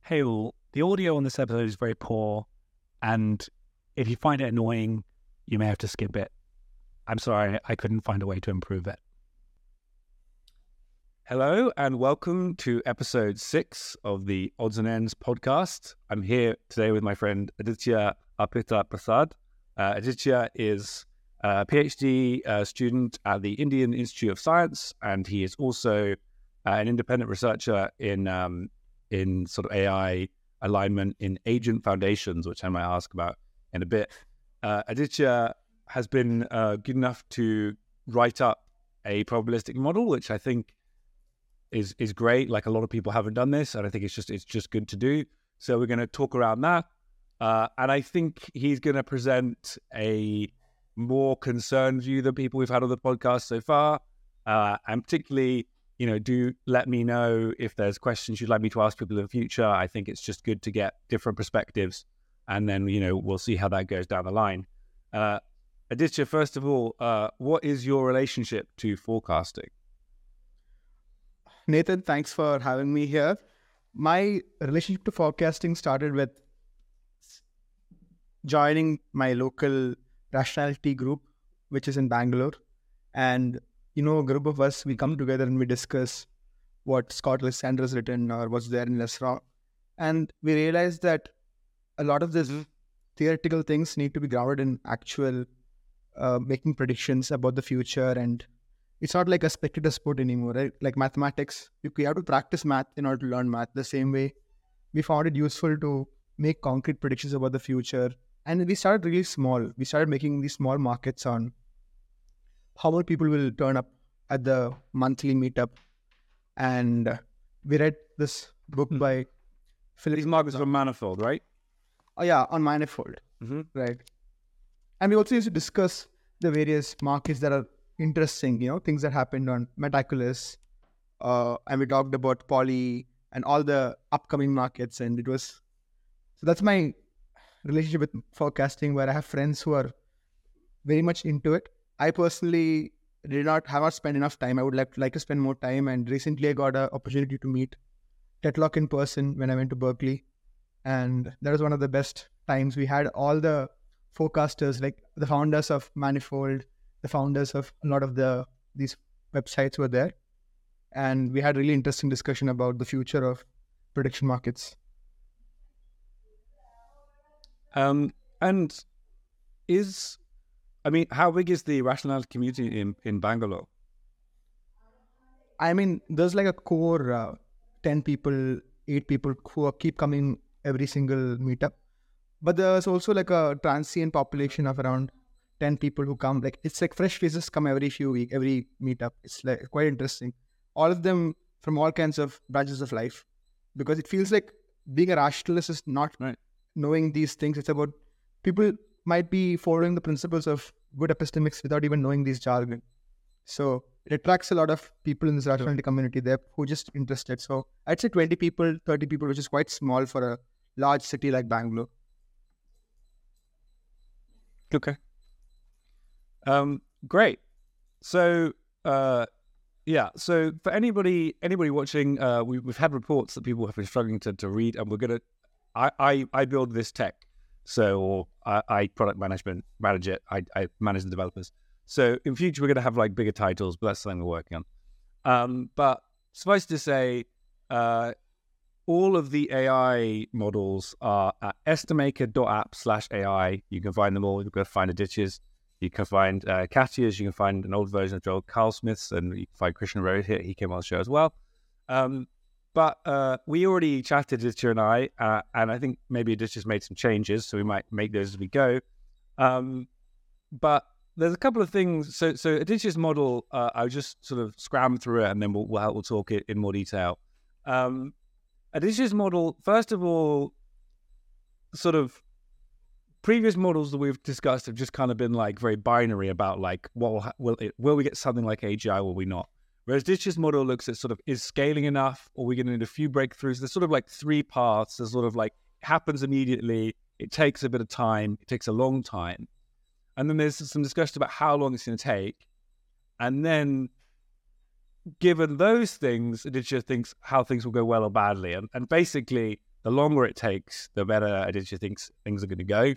Hey all, the audio on this episode is very poor, and if you find it annoying, you may have to skip it. I'm sorry, I couldn't find a way to improve it. Hello, and welcome to episode 6 of the Odds and Ends podcast. I'm here today with my friend Aditya Arpita Prasad. Aditya is a PhD student at the Indian Institute of Science, and he is also an independent researcher in sort of AI alignment in agent foundations, which I might ask about in a bit. Aditya has been good enough to write up a probabilistic model, which I think is great. Like, a lot of people haven't done this, and I think it's just good to do. So we're going to talk around that, and I think he's going to present a more concerned view than people we've had on the podcast so far, and particularly, do let me know if there's questions you'd like me to ask people in the future. I think it's just good to get different perspectives, and then, we'll see how that goes down the line. Aditya, first of all, what is your relationship to forecasting? Nathan, thanks for having me here. My relationship to forecasting started with joining my local rationality group, which is in Bangalore. And a group of us, we come together and we discuss what Scott Lysander has written or what's there in Lesra. And we realized that a lot of these theoretical things need to be grounded in actual making predictions about the future. And it's not like a spectator sport anymore, right? Like mathematics, you have to practice math in order to learn math. The same way, we found it useful to make concrete predictions about the future. And we started really small. We started making these small markets on how many people will turn up at the monthly meetup. And we read this book by Philip. These markets are Manifold, right? Oh yeah, on Manifold, right? And we also used to discuss the various markets that are interesting, things that happened on Metaculus. And we talked about Poly and all the upcoming markets. And so that's my relationship with forecasting, where I have friends who are very much into it. I personally have not spent enough time. I would like to spend more time. And recently I got an opportunity to meet Tetlock in person when I went to Berkeley. And that was one of the best times. We had all the forecasters, like the founders of Manifold, the founders of a lot of these websites were there. And we had really interesting discussion about the future of prediction markets. And how big is the rationality community in Bangalore? There's like a core 10 people, 8 people who keep coming every single meetup. But there's also like a transient population of around 10 people who come. Like, it's like fresh faces come every meetup. It's like quite interesting. All of them from all kinds of branches of life. Because it feels like being a rationalist is not knowing these things. It's about people might be following the principles of good epistemics without even knowing these jargon. So it attracts a lot of people in this rationality community there who are just interested. So I'd say 20 people, 30 people, which is quite small for a large city like Bangalore. Okay. Great. So, so for anybody watching, we've had reports that people have been struggling to read, and we're going to, I build this tech. So I product manage it. I manage the developers. So in future, we're going to have like bigger titles, but that's something we're working on. But suffice to say, all of the AI models are at estimaker.app/AI. You can find them all. You can find Aditya's. You can find Katya's. You can find an old version of Joel Carl Smith's, and you can find Krishna Rohit here. He came on the show as well. But we already chatted, Aditya and I, and I think maybe Aditya's made some changes, so we might make those as we go. But there's a couple of things. So Aditya's model, I'll just sort of scram through it, and then we'll talk it in more detail. Aditya's model, first of all, sort of previous models that we've discussed have just kind of been like very binary about like will we get something like AGI, will we not? Whereas Aditya's model looks at sort of, is scaling enough, or are we going to need a few breakthroughs? There's sort of like 3 paths. There's sort of like happens immediately, it takes a bit of time, it takes a long time. And then there's some discussion about how long it's going to take. And then given those things, Aditya thinks how things will go well or badly. And basically, the longer it takes, the better Aditya thinks things are going to go.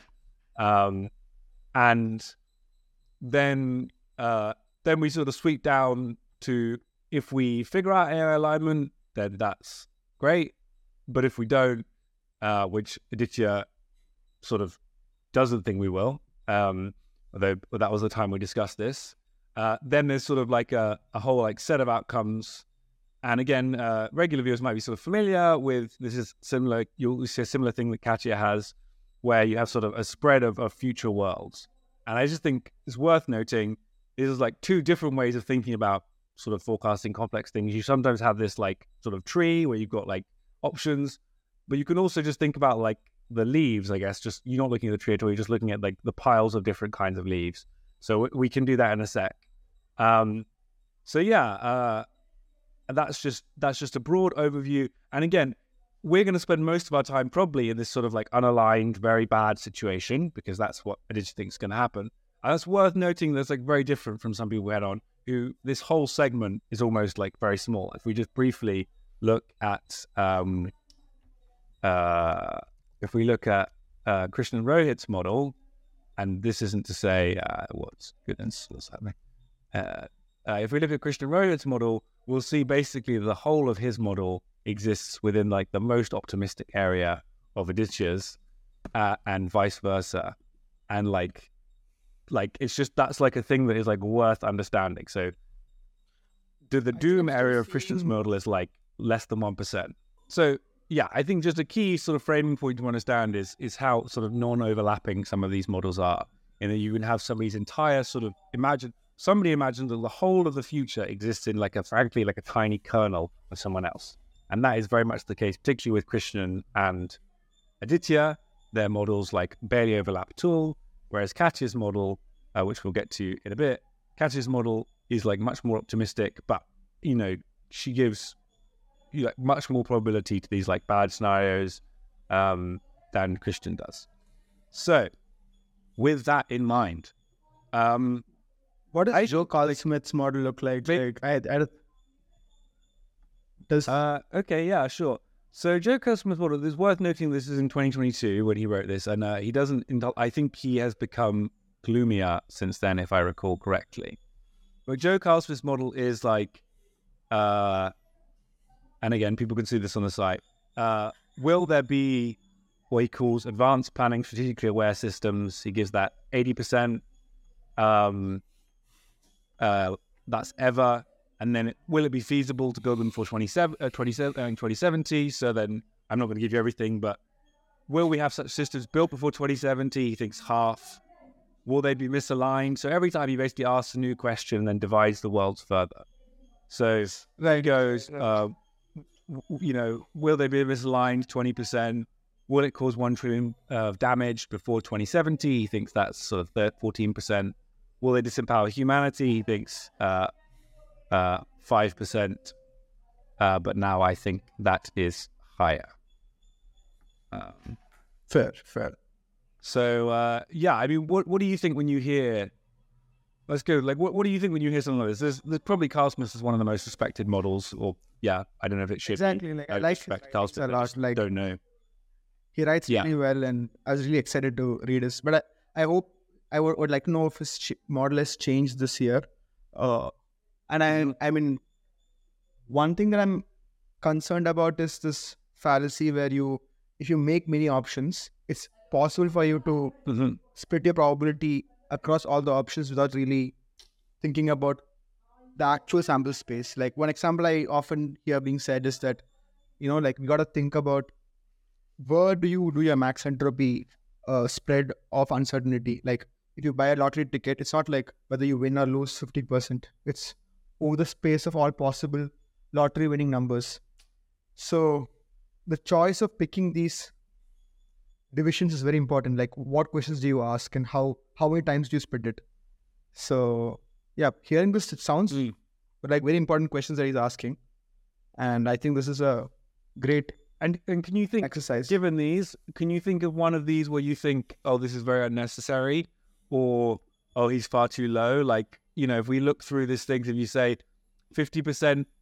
And then we sort of sweep down to, if we figure out AI alignment, then that's great. But if we don't, which Aditya sort of doesn't think we will, although that was the time we discussed this, then there's sort of like a whole like set of outcomes. And again, regular viewers might be sort of familiar with, this is similar, you'll see a similar thing that Katya has, where you have sort of a spread of future worlds. And I just think it's worth noting, this is like two different ways of thinking about sort of forecasting complex things. You sometimes have this like sort of tree where you've got like options, but you can also just think about like the leaves, I guess. Just, you're not looking at the tree at all, you're just looking at like the piles of different kinds of leaves. So we can do that in a sec. So yeah, that's just a broad overview. And again, we're going to spend most of our time probably in this sort of like unaligned, very bad situation, because that's what Aditya thinks is going to happen. And it's worth noting that's like very different from some people we had on, who this whole segment is almost like very small. If we just briefly look at, Krishnan Rohit's model, and this isn't to say, what's happening? If we look at Krishnan Rohit's model, we'll see basically the whole of his model exists within like the most optimistic area of Aditya's, and vice versa. And like it's just, that's like a thing that is like worth understanding. So the doom area of Krishnan's model is like less than 1%. So yeah, I think just a key sort of framing point to understand is how sort of non-overlapping some of these models are. And that you can have somebody's entire sort of somebody imagine that the whole of the future exists in like a tiny kernel of someone else. And that is very much the case, particularly with Krishnan and Aditya. Their models like barely overlap at all, whereas Katya's model, which we'll get to in a bit, Katya's model is like much more optimistic, but she gives like much more probability to these like bad scenarios than Krishnan does. So with that in mind, what does Joe Carl-Smith's model look like? Okay, yeah, sure. So Joe Carl-Smith's model, it's worth noting this is in 2022 when he wrote this, and he doesn't, I think he has become gloomier since then, if I recall correctly. But Joe Carl-Smith's model is like, and again, people can see this on the site, will there be what he calls advanced planning, strategically aware systems? He gives that 80%. That's ever. And then will it be feasible to build them for 2070? So then I'm not going to give you everything, but will we have such systems built before 2070? He thinks half. Will they be misaligned? So every time he basically asks a new question and then divides the worlds further. So there he goes. Will they be misaligned 20%? Will it cause 1 trillion of damage before 2070? He thinks that's sort of 14%. Will they disempower humanity? He thinks 5%, but now I think that is higher. Fair. So yeah, I mean, what do you think when you hear? Let's go. Like, what do you think when you hear something like this? There's probably Carl-Smith is one of the most respected models, or yeah, I don't know if it should exactly. Be. Like I like Carl-Smith a lot. Like, don't know. He writes really well, and I was really excited to read this. But I hope I would like to know if his model has changed this year. And I mean, one thing that I'm concerned about is this fallacy where if you make many options, it's possible for you to split your probability across all the options without really thinking about the actual sample space. Like one example I often hear being said is that, like we got to think about where do you do your max entropy spread of uncertainty. Like if you buy a lottery ticket, it's not like whether you win or lose 50%. It's over the space of all possible lottery winning numbers. So the choice of picking these divisions is very important. Like what questions do you ask and how many times do you split it? So yeah, hearing this, it sounds like very important questions that he's asking. And I think this is a great and can you think exercise. Given these, can you think of one of these where you think, oh, this is very unnecessary, or oh, he's far too low? Like, if we look through these things, if you say 50%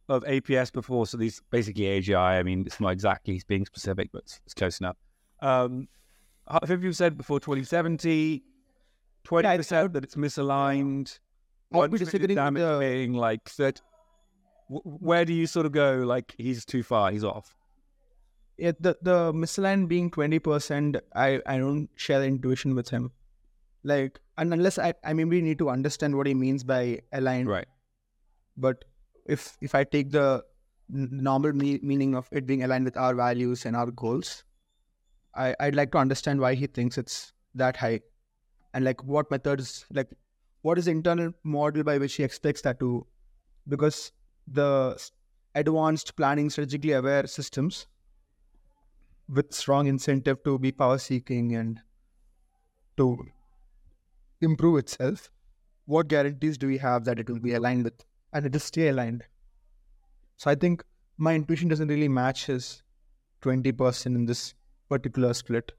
of APS before, so these basically AGI. I mean, it's not exactly being specific, but it's close enough. I think you said before 2070, 20% that it's misaligned. I'd be disagreeing with being like that. Where do you sort of go? Like he's too far, he's off. Yeah, the misaligned being 20%, I don't share the intuition with him. Like, and unless I maybe need to understand what he means by aligned. Right. But if I take the normal meaning of it being aligned with our values and our goals, I'd like to understand why he thinks it's that high, and like what methods, like what is the internal model by which he expects that to, because the advanced planning, strategically aware systems with strong incentive to be power seeking and to improve itself, what guarantees do we have that it will be aligned with and it will stay aligned? So I think my intuition doesn't really match his 20% in this particular split.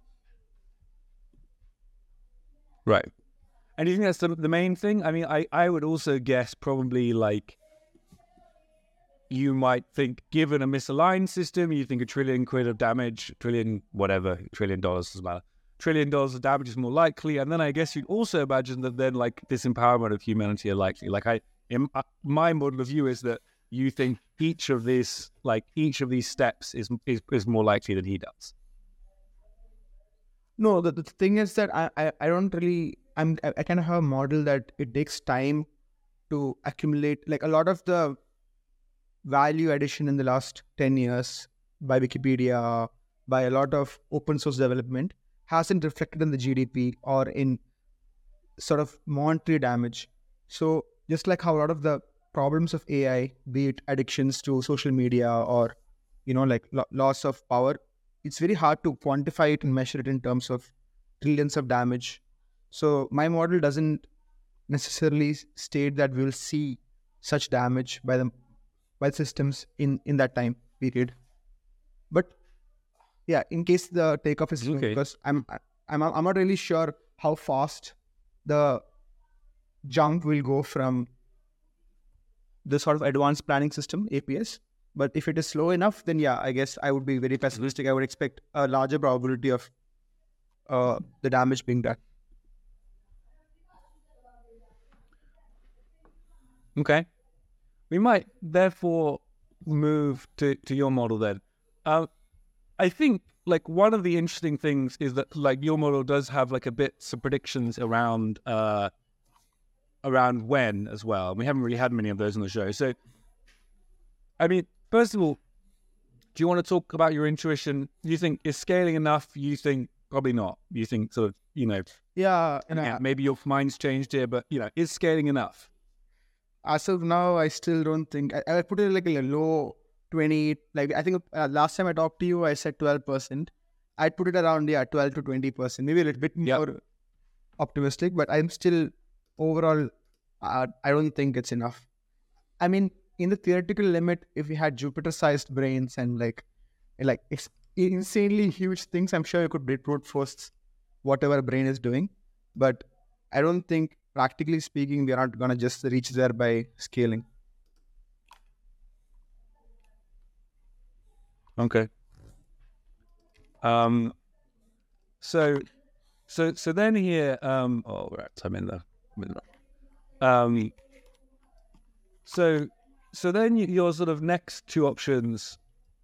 Right. And do you think that's the main thing? I mean, I would also guess probably like you might think, given a misaligned system, you think $1 trillion of damage, $1 trillion doesn't matter. $1 trillion of damage is more likely. And then I guess you'd also imagine that then like disempowerment of humanity are likely. Like my model of view is that you think each of these steps is more likely than he does. No, the thing is that I don't really, I kind of have a model that it takes time to accumulate, like a lot of the value addition in the last 10 years by Wikipedia, by a lot of open source development hasn't reflected in the GDP or in sort of monetary damage. So just like how a lot of the problems of AI, be it addictions to social media or, like loss of power, it's very hard to quantify it and measure it in terms of trillions of damage. So my model doesn't necessarily state that we will see such damage by systems in that time period. But yeah, in case the takeoff is okay, because I'm not really sure how fast the jump will go from the sort of advanced planning system APS. But if it is slow enough, then yeah, I guess I would be very pessimistic. I would expect a larger probability of the damage being done. Okay. We might therefore move to your model then. I think like one of the interesting things is that like your model does have like a bit some predictions around when as well. We haven't really had many of those on the show. So, I mean, first of all, do you want to talk about your intuition? You think is scaling enough? You think probably not. You think sort of, Yeah. maybe your mind's changed here, but is scaling enough? As of now, I still don't think. I put it like a low 20. Like I think last time I talked to you, I said 12%. I'd put it around 12 to 20%, maybe a little bit more optimistic. But I'm still overall, I don't think it's enough. I mean, in the theoretical limit, if we had Jupiter-sized brains and like insanely huge things, I'm sure you could brute force whatever a brain is doing. But I don't think, practically speaking, we are not going to just reach there by scaling. Okay. So then here, we're at time in there. So then your sort of next two options,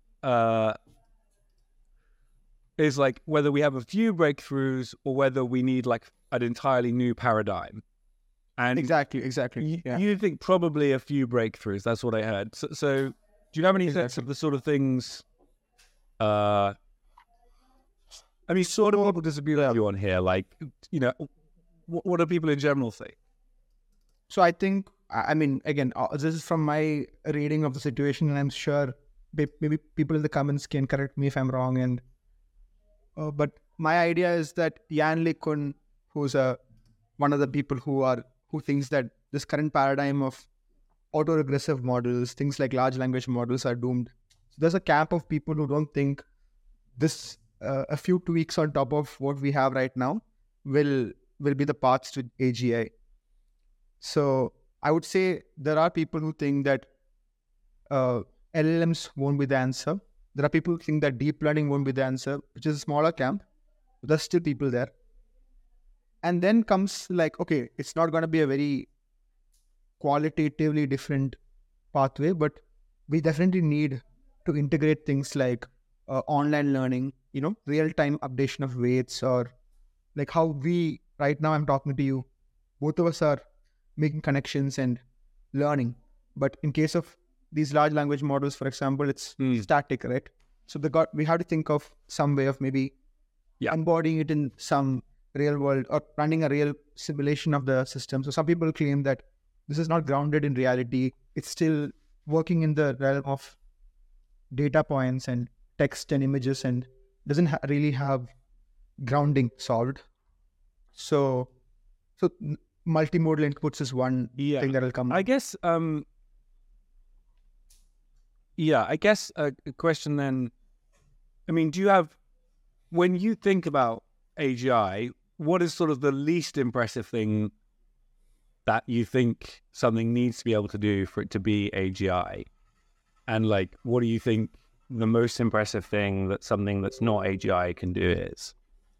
is like whether we have a few breakthroughs or whether we need like an entirely new paradigm. And exactly. You think probably a few breakthroughs. That's what I heard. So do you have any sense of the sort of things? I mean, sort of people disagree with you on here. Like, what do people in general think? So I think, I mean, again, this is from my reading of the situation, and I'm sure maybe people in the comments can correct me if I'm wrong. And but my idea is that Yann LeCun, who's one of the people who thinks that this current paradigm of autoregressive models, things like large language models, are doomed. So there's a camp of people who don't think this a few tweaks on top of what we have right now will be the paths to AGI. So I would say there are people who think that LLMs won't be the answer. There are people who think that deep learning won't be the answer, which is a smaller camp. But there's still people there. And then comes like, okay, it's not going to be a very qualitatively different pathway, but we definitely need to integrate things like online learning, real-time updation of weights, or like how we, right now I'm talking to you, both of us are making connections and learning. But in case of these large language models, for example, it's static, right? So we have to think of some way of maybe embodying it in some real world or running a real simulation of the system. So some people claim that this is not grounded in reality. It's still working in the realm of data points and text and images and doesn't really have grounding solved. So multimodal inputs is one thing that will come. I guess, a question then, I mean, when you think about AGI, what is sort of the least impressive thing that you think something needs to be able to do for it to be AGI? And like, what do you think the most impressive thing that something that's not AGI can do is?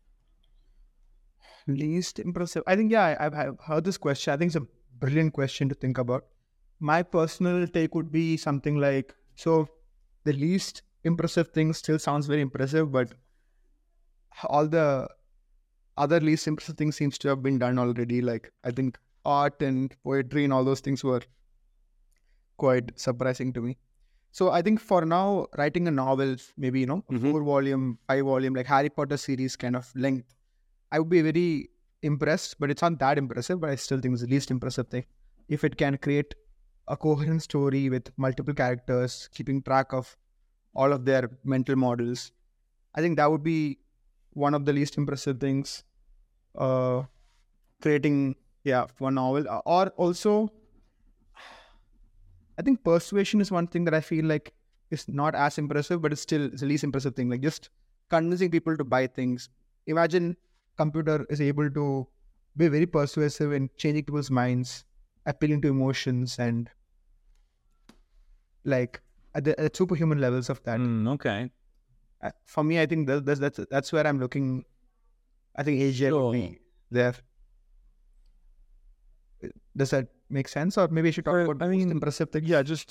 Least impressive. I think, I've heard this question. I think it's a brilliant question to think about. My personal take would be something like, so the least impressive thing still sounds very impressive, but all the other least impressive things seems to have been done already. Like, I think art and poetry and all those things were quite surprising to me. So I think for now, writing a novel, maybe, 4-volume, 5-volume, like Harry Potter series kind of length, I would be very impressed, but it's not that impressive. But I still think it's the least impressive thing. If it can create a coherent story with multiple characters, keeping track of all of their mental models, I think that would be one of the least impressive things. Creating, one novel. Or also, I think persuasion is one thing that I feel like is not as impressive, but it's the least impressive thing. Like just convincing people to buy things. Imagine computer is able to be very persuasive in changing people's minds, appealing to emotions, and like at the superhuman levels of that. Okay. For me, I think that's where I'm looking. I think Asia will be there. Does that make sense? Or maybe I should talk about most impressive things? Yeah, just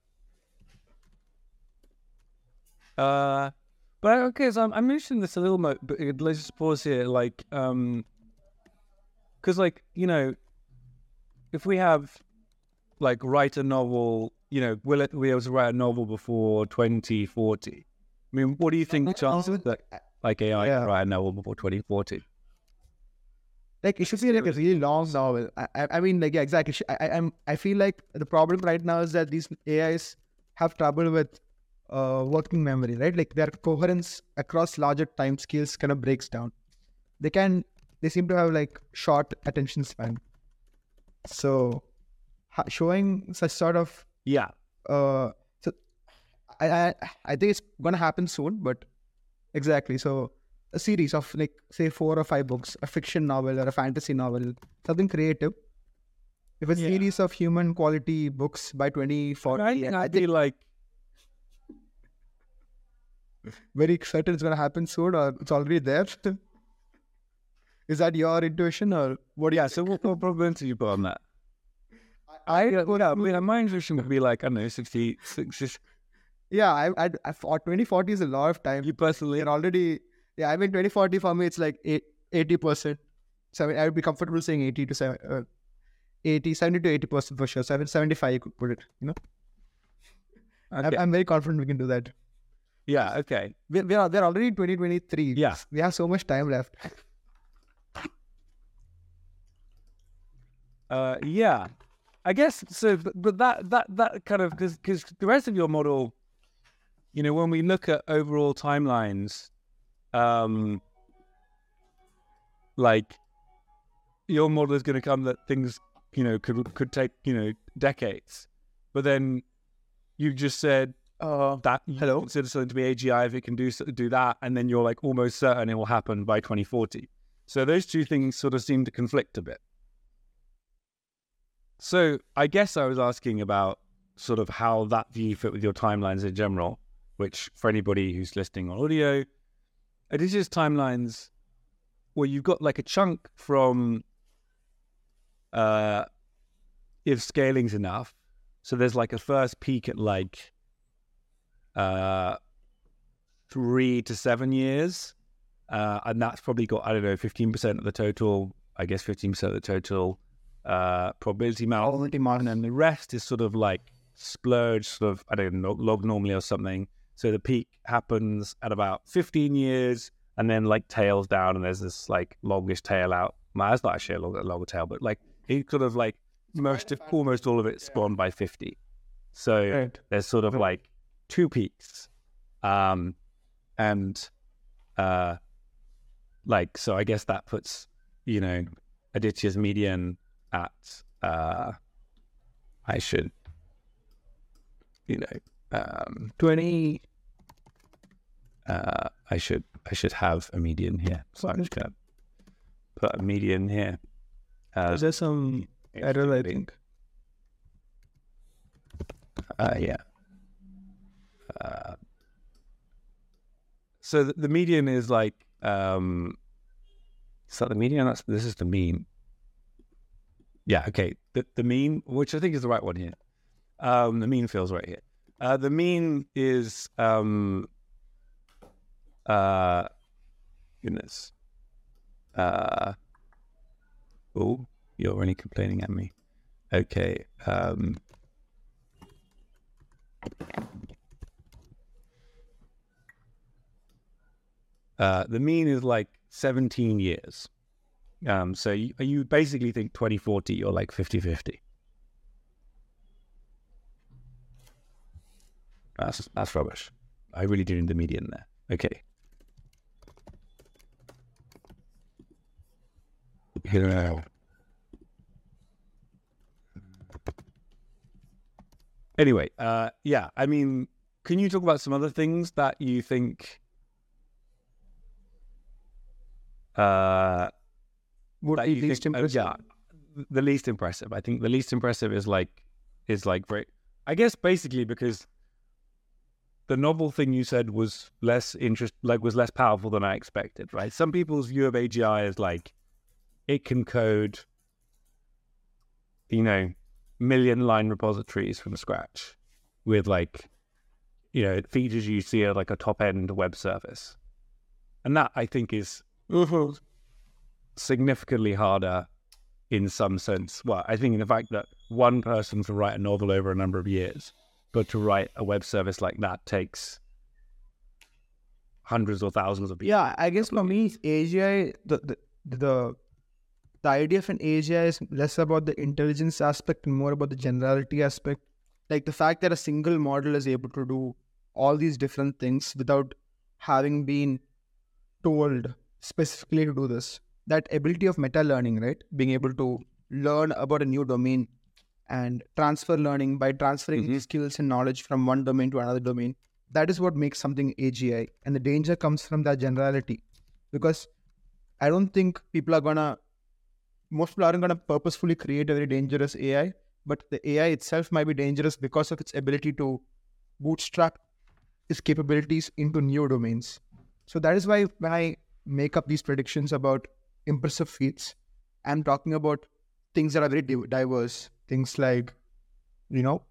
but okay, so I'm mentioning this a little more, but let's just pause here, like, because, like, if we have, like, write a novel, will it be able to write a novel before 2040? I mean, what do you think the chances that, like, AI can write a novel before 2040? Like, it should be like a really long novel. I mean, like, yeah, exactly. I feel like the problem right now is that these AIs have trouble with working memory, right? Like their coherence across larger time scales kind of breaks down. They seem to have like short attention span. So showing such sort of so I think it's gonna happen soon, but exactly. So a series of like say 4 or 5 books, a fiction novel or a fantasy novel, something creative. If a series of human quality books by 2040, I'd be like very certain it's going to happen soon, or it's already there. Is that your intuition, or what? So what probability you put on that? My intuition would be like, I don't know, 60. Yeah, for 2040 is a lot of time. You personally? And already, I mean, 2040 for me, it's like 80%. So I would be comfortable saying 70 to 80% for sure. 75 you could put it, Okay. I'm very confident we can do that. Yeah, okay. They're already in 2023. Yeah. We have so much time left. I guess so, but that kind of, because the rest of your model, when we look at overall timelines, like your model is going to come that things, could take, decades, but then you just said that you consider something to be AGI if it can do that, and then you're like almost certain it will happen by 2040. So those two things sort of seem to conflict a bit. So I guess I was asking about sort of how that view fit with your timelines in general, which for anybody who's listening on audio, Aditya's timelines, well, you've got like a chunk from if scaling's enough. So there's like a first peak at like 3 to 7 years. And that's probably got, I don't know, 15% of the total, I guess 15% of the total probability margin. And the rest is sort of like splurge, sort of, I don't know, log normally or something. So the peak happens at about 15 years and then like tails down and there's this like longish tail out. Well, it's not actually a longer tail, but like it sort of like almost all of it's gone by 50. So there's sort of like 2 peaks. Like, so I guess that puts, you know, Aditya's median at, I should, you know, 20, I should have a median here. So I'm just going to put a median here. Is there some error, I think? Yeah. So the median is like, is that the median? This is the mean. Yeah, okay. The mean, which I think is the right one here. The mean feels right here. The mean is, goodness. Oh, you're really complaining at me. Okay. The mean is like 17 years. So you basically think 2040, you're like 50-50. That's rubbish. I really do need the median there. Okay. Anyway, yeah, I mean, can you talk about some other things that you think would be least impressive? Yeah, the least impressive. I think the least impressive is like very, I guess basically because the novel thing you said was less powerful than I expected, right? Some people's view of AGI is like it can code, you know, million-line repositories from scratch with like, you know, features you see at like a top-end web service. And that, I think, is significantly harder in some sense. Well, I think in the fact that one person can write a novel over a number of years, but to write a web service like that takes hundreds or thousands of people. Yeah, I guess for me, AGI, the idea of an AGI is less about the intelligence aspect and more about the generality aspect. Like the fact that a single model is able to do all these different things without having been told specifically to do this. That ability of meta learning, right? Being able to learn about a new domain and transfer learning by transferring skills and knowledge from one domain to another domain. That is what makes something AGI. And the danger comes from that generality. Because I don't think most people aren't going to purposefully create a very dangerous AI, but the AI itself might be dangerous because of its ability to bootstrap its capabilities into new domains. So that is why when I make up these predictions about impressive feats, I'm talking about things that are very diverse. Things like, you know,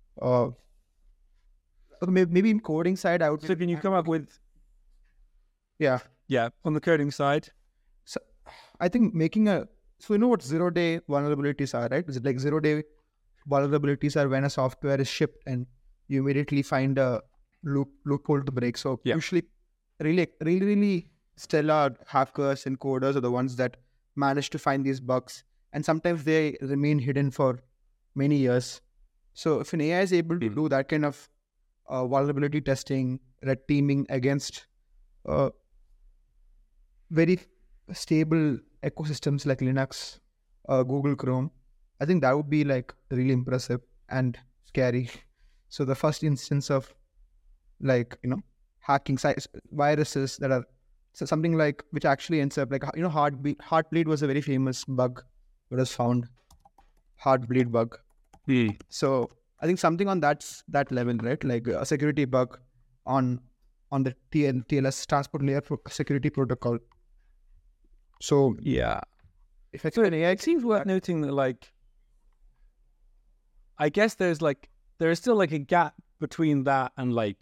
maybe in coding side, I would say. So can you come up with... Yeah, on the coding side? So I think so you know what 0-day vulnerabilities are, right? Is it like 0-day vulnerabilities are when a software is shipped and you immediately find a loophole to break. So usually really stellar hackers and coders are the ones that manage to find these bugs. And sometimes they remain hidden for many years. So if an AI is able to do that kind of vulnerability testing, red teaming against very stable ecosystems like Linux, Google Chrome, I think that would be like really impressive and scary. So the first instance of like, you know, hacking viruses that are something like, which actually ends up like, you know, Heartbleed was a very famous bug that was found. Heartbleed bug. So I think something on that level, right? Like a security bug on the TLS transport layer security protocol. So Yeah. if it's So an AI, it seems worth noting that, like, I guess there is still like a gap between that and like,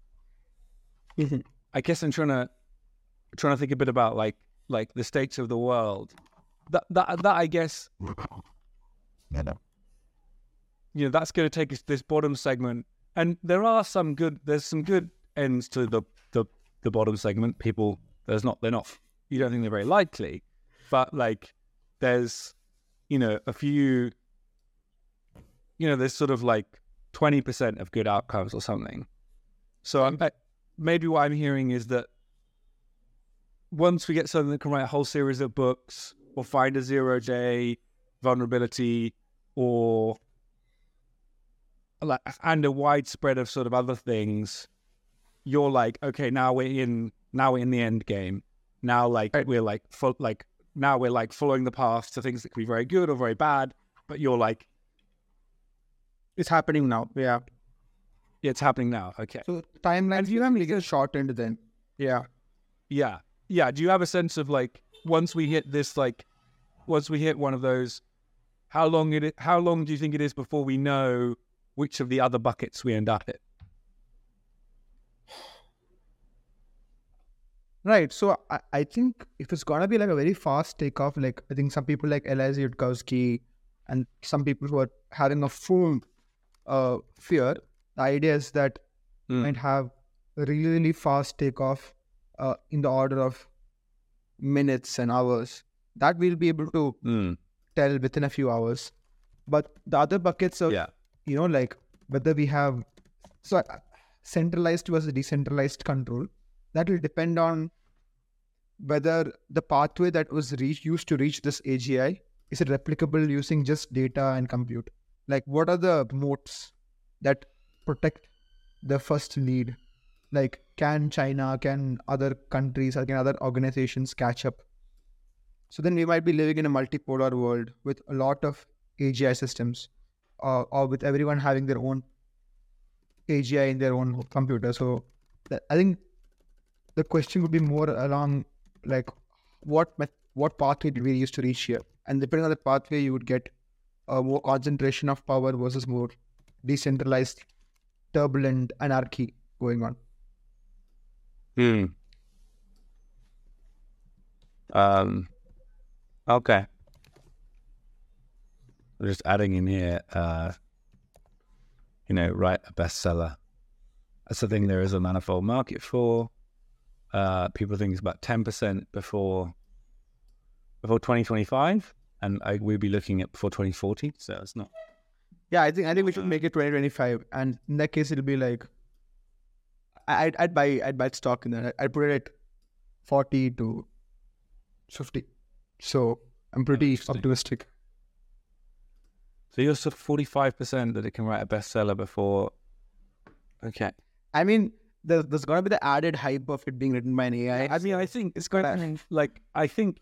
I guess I'm trying to think a bit about like the states of the world. That I guess, that's going to take us to this bottom segment, and there's some good ends to the bottom segment. People, they're not, you don't think they're very likely, but like there's, a few, there's sort of like 20% of good outcomes or something. So maybe what I'm hearing is that once we get something that can write a whole series of books or find a 0-day vulnerability and a widespread of sort of other things, you're like, okay, now we're in the end game. Now, like, we're like, now we're like following the path to things that can be very good or very bad, but you're like, it's happening now. Yeah. It's happening now. Okay. So timelines usually get shortened then. Yeah. Yeah. Yeah. Do you have a sense of like, once we hit one of those, how long do you think it is before we know which of the other buckets we end up in? Right. So I think if it's gonna be like a very fast takeoff, like I think some people like Eliezer Yudkowsky and some people who are having a full fear, the idea is that might have a really, really fast takeoff in the order of minutes and hours. That we'll be able to tell within a few hours. But the other buckets of, like whether we have centralized versus decentralized control, that will depend on whether the pathway that was used to reach this AGI, is it replicable using just data and compute? Like, what are the moats that protect the first lead? Like, can China, can other countries, or can other organizations catch up? So then we might be living in a multipolar world with a lot of AGI systems, or with everyone having their own AGI in their own computer. So I think the question would be more along like what pathway did we use to reach here, and depending on the pathway, you would get more concentration of power versus more decentralized, turbulent anarchy going on. Okay. I'm just adding in here, write a bestseller. That's the thing there is a manifold market for. People think it's about 10% before 2025, and we'll be looking at before 2040. So it's not. Yeah, I think we should make it 2025, and in that case, it'll be like I'd buy stock in that. I'd put it at 40 to 50. So I'm pretty optimistic. So you're sort of 45% that it can write a bestseller before. Okay. I mean, there's going to be the added hype of it being written by an AI. I mean, I think it's going to, like, I think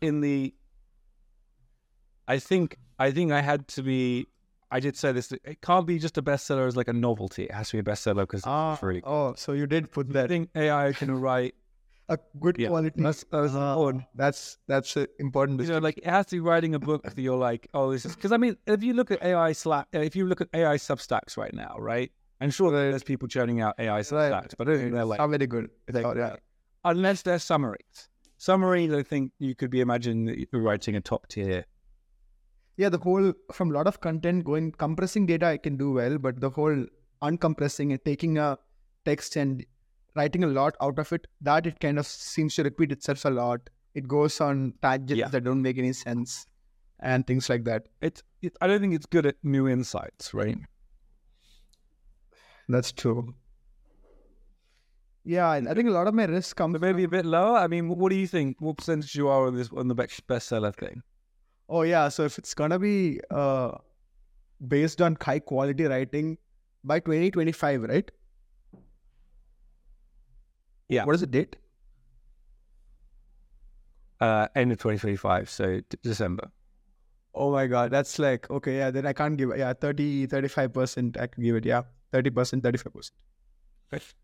I had to be, I did say this, it can't be just a bestseller as like a novelty. It has to be a bestseller because it's free. Oh, so you did put that. I think AI can write a good quality. That's important. That's important. Like it has to be writing a book that you're like, oh, this is, because I mean, if you look at AI Substacks right now, right? I'm sure there's people churning out AI Substacks, but I don't think they're like not very good. Unless they're summaries. Summaries, I think you could be imagining that you're writing a top tier. Yeah, the whole, from a lot of content compressing data I can do well, but the whole uncompressing and taking a text and writing a lot out of it, that it kind of seems to repeat itself a lot. It goes on tangents that don't make any sense and things like that. I don't think it's good at new insights, right? That's true. Yeah, I think a lot of my risk comes maybe a bit lower. I mean, what do you think? What percentage you are on the bestseller thing? Oh yeah, so if it's gonna be based on high quality writing by 2025, right? Yeah. What is the date? End of 2025, so December. Oh my God, that's like, okay, yeah, then I can't give it. Yeah, 30, 35% I can give it. Yeah, 30%, 35%. And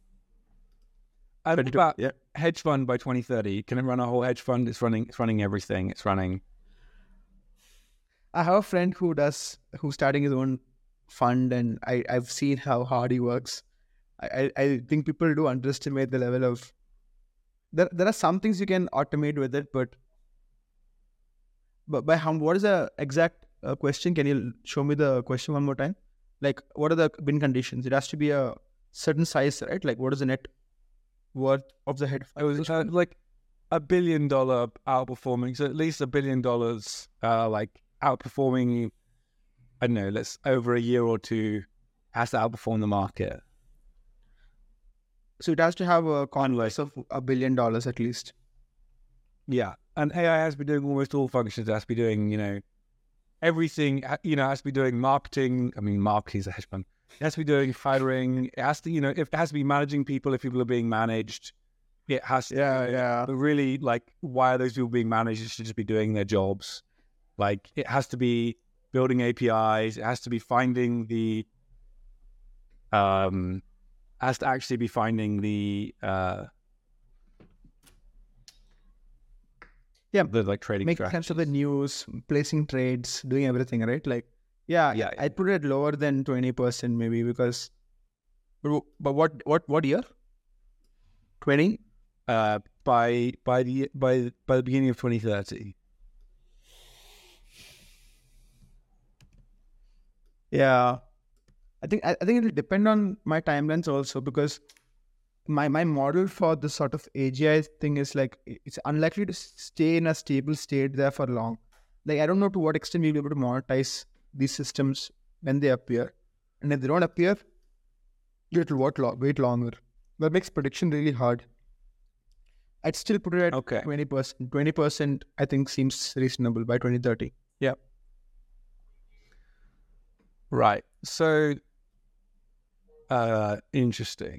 what about hedge fund by 2030? Can it run a whole hedge fund? It's running everything. It's running. I have a friend who's starting his own fund, and I've seen how hard he works. I think people do underestimate the level of, there are some things you can automate with it, but by how, what is the exact question? Can you show me the question one more time? Like, what are the win conditions? It has to be a certain size, right? Like, what is the net worth of the head? It was like $1 billion outperforming. So at least $1 billion, like outperforming. I don't know. Let's over a year or two has to outperform the market. So it has to have a converse of $1 billion at least. Yeah. And AI has to be doing almost all functions. It has to be doing, everything, it has to be doing marketing. I mean, marketing is a hedge fund. It has to be doing hiring. It has to, if it has to be managing people, if people are being managed, it has to. But really, like, why are those people being managed? It should just be doing their jobs. Like, it has to be building APIs. It has to be finding the, has to actually be finding the, the like trading make sense of the news, placing trades, doing everything, right? Like, I'd put it lower than 20% maybe, because, but what year? 20? By the beginning of 2030. Yeah, I think it will depend on my timelines also, because my model for this sort of AGI thing is like, it's unlikely to stay in a stable state there for long. Like, I don't know to what extent we'll be able to monetize these systems when they appear, and if they don't appear, it will wait longer. That makes prediction really hard. I'd still put it at 20%. 20% I think seems reasonable by 2030. Yeah. Right. So, interesting.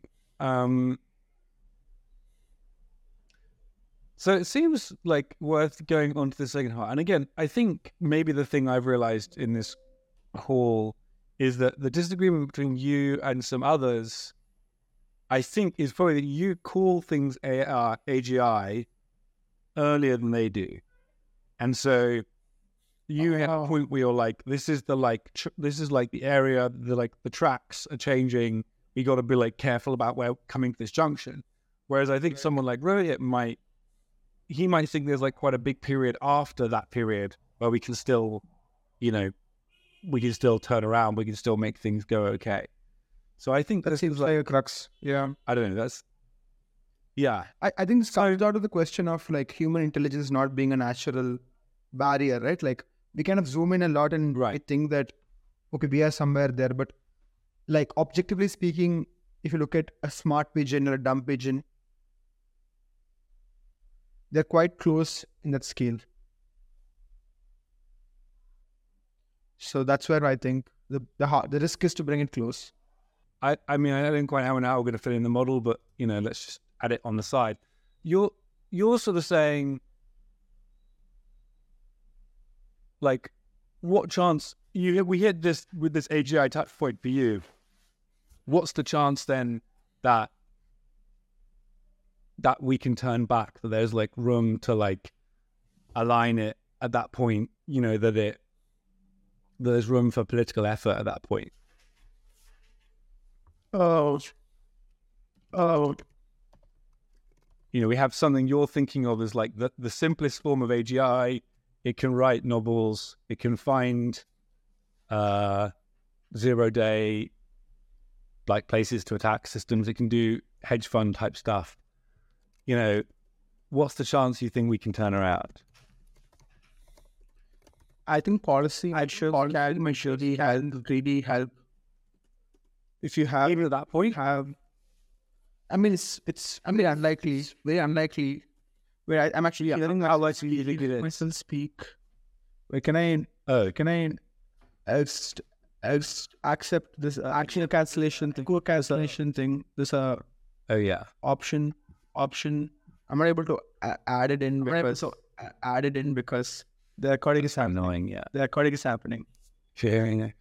So it seems like worth going on to the second half. And again, I think maybe the thing I've realized in this call is that the disagreement between you and some others, I think, is probably that you call things AGI earlier than they do. And so you have a point where you're like, this is like the area, the tracks are changing. We got to be like careful about where coming to this junction. Whereas I think someone like Rohit might think there's like quite a big period after that period where we can still, we can still turn around, we can still make things go okay. So I think that seems like a crux. Yeah. I don't know. I think this comes out of the question of like human intelligence not being a natural barrier, right? Like, we kind of zoom in a lot and I think that, okay, we are somewhere there, but like objectively speaking, if you look at a smart pigeon or a dumb pigeon, they're quite close in that scale. So that's where I think the risk is to bring it close. I mean, I don't quite know how we're going to fit in the model, but let's just add it on the side. You're sort of saying, like, what chance we hit this with this AGI touch point for you? What's the chance then that we can turn back? That there's like room to like align it at that point. That there's room for political effort at that point. We have something you're thinking of as like the simplest form of AGI. It can write novels. It can find 0-day like places to attack systems. It can do hedge fund type stuff. What's the chance you think we can turn around? I think policy can really help. If you have even at that point, I mean, it's unlikely. It's very unlikely. Where I'm actually hearing how myself speak. Wait, can I accept this action cancellation thing, co-cancellation thing? This option. I'm not able to add it in because The recording is happening. Annoying, yeah. The recording is happening. Sharing it.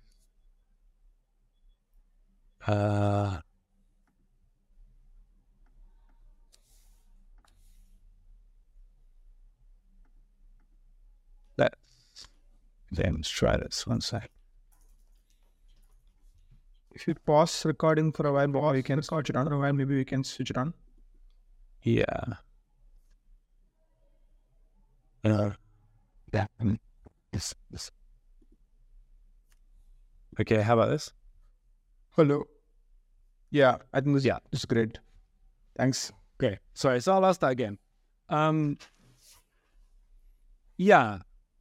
Let's try this one sec. If you pause recording for a while, or you can switch it on for a while, maybe we can switch it on. Yeah. Yeah. Yes. Okay, how about this? Hello. Yeah, I think this is great. Thanks. Okay, sorry, so I'll ask that again. Yeah.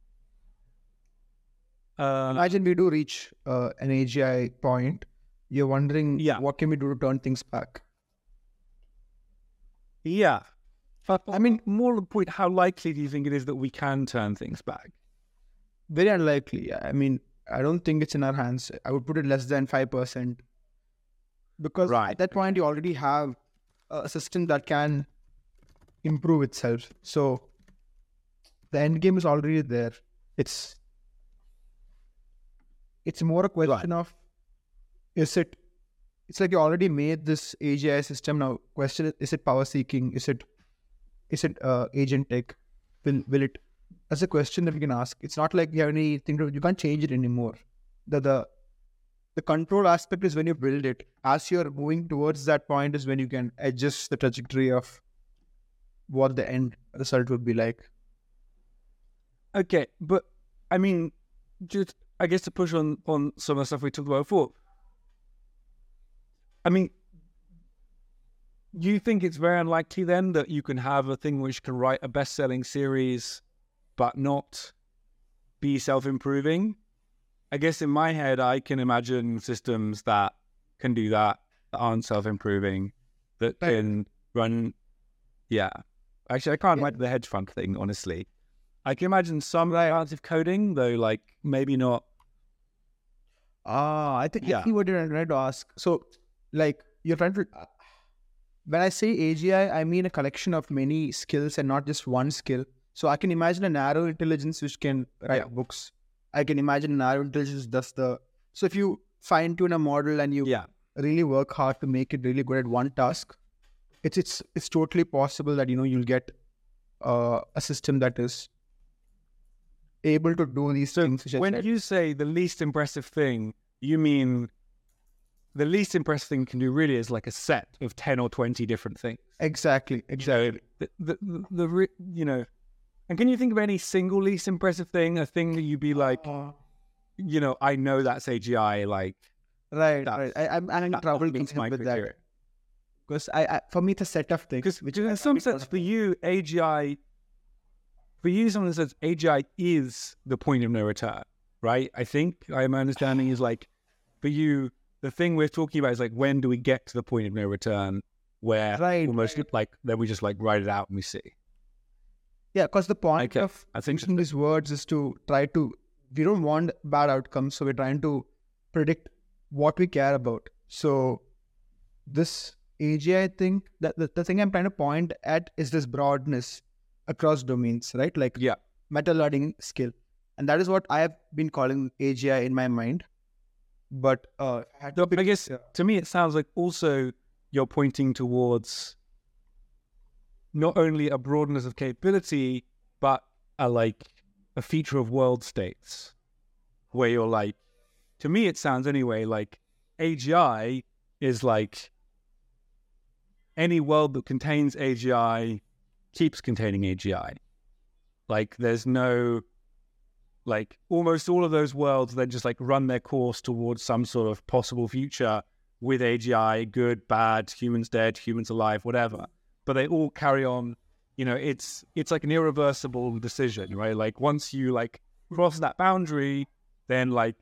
Imagine we do reach an AGI point. You're wondering what can we do to turn things back? Yeah. I mean, more to the point, how likely do you think it is that we can turn things back? Very unlikely. I mean, I don't think it's in our hands. I would put it less than 5%. Because at that point, you already have a system that can improve itself. So the end game is already there. It's more a question of, it's like you already made this AGI system. Now question is it power seeking? Is it agentic? Will it? That's a question that we can ask. It's not like you have anything to, you can't change it anymore. The control aspect is when you build it. As you're moving towards that point is when you can adjust the trajectory of what the end result would be like. Okay, but I mean, just I guess to push on some of the stuff we talked about before. I mean, you think it's very unlikely then that you can have a thing which can write a best-selling series but not be self-improving? I guess in my head, I can imagine systems that can do that aren't self-improving, that can run... Yeah. Actually, I can't imagine the hedge fund thing, honestly. I can imagine some relative coding, though, like, maybe not... I think what you're trying to ask. So, like, you're trying to... when I say AGI, I mean a collection of many skills and not just one skill. So I can imagine a narrow intelligence which can write books. I can imagine a narrow intelligence does the... So if you fine-tune a model and you really work hard to make it really good at one task, it's totally possible that, you'll get a system that is able to do these things. When you say the least impressive thing, you mean the least impressive thing can do really is like a set of 10 or 20 different things. Exactly. So and can you think of any single least impressive thing, a thing that you'd be like, I know that's AGI, like... Right. I'm in trouble thinking with that. Because for me, it's a set of things. Because in some sense, for you, AGI... For you, someone says AGI is the point of no return, right? I think my understanding is like, for you, the thing we're talking about is like, when do we get to the point of no return where almost like, then we just like write it out and we see. Yeah, because the point of using these words is to try to, we don't want bad outcomes, so we're trying to predict what we care about. So this AGI thing, the thing I'm trying to point at is this broadness across domains, right? Like meta learning skill. And that is what I have been calling AGI in my mind. But I guess to me, it sounds like also you're pointing towards not only a broadness of capability, but a feature of world states where you're like, to me, it sounds anyway, like AGI is like any world that contains AGI keeps containing AGI. Like there's no, like almost all of those worlds then just like run their course towards some sort of possible future with AGI, good, bad, humans dead, humans alive, whatever. But they all carry on, it's like an irreversible decision, right? Like once you like cross that boundary, then like,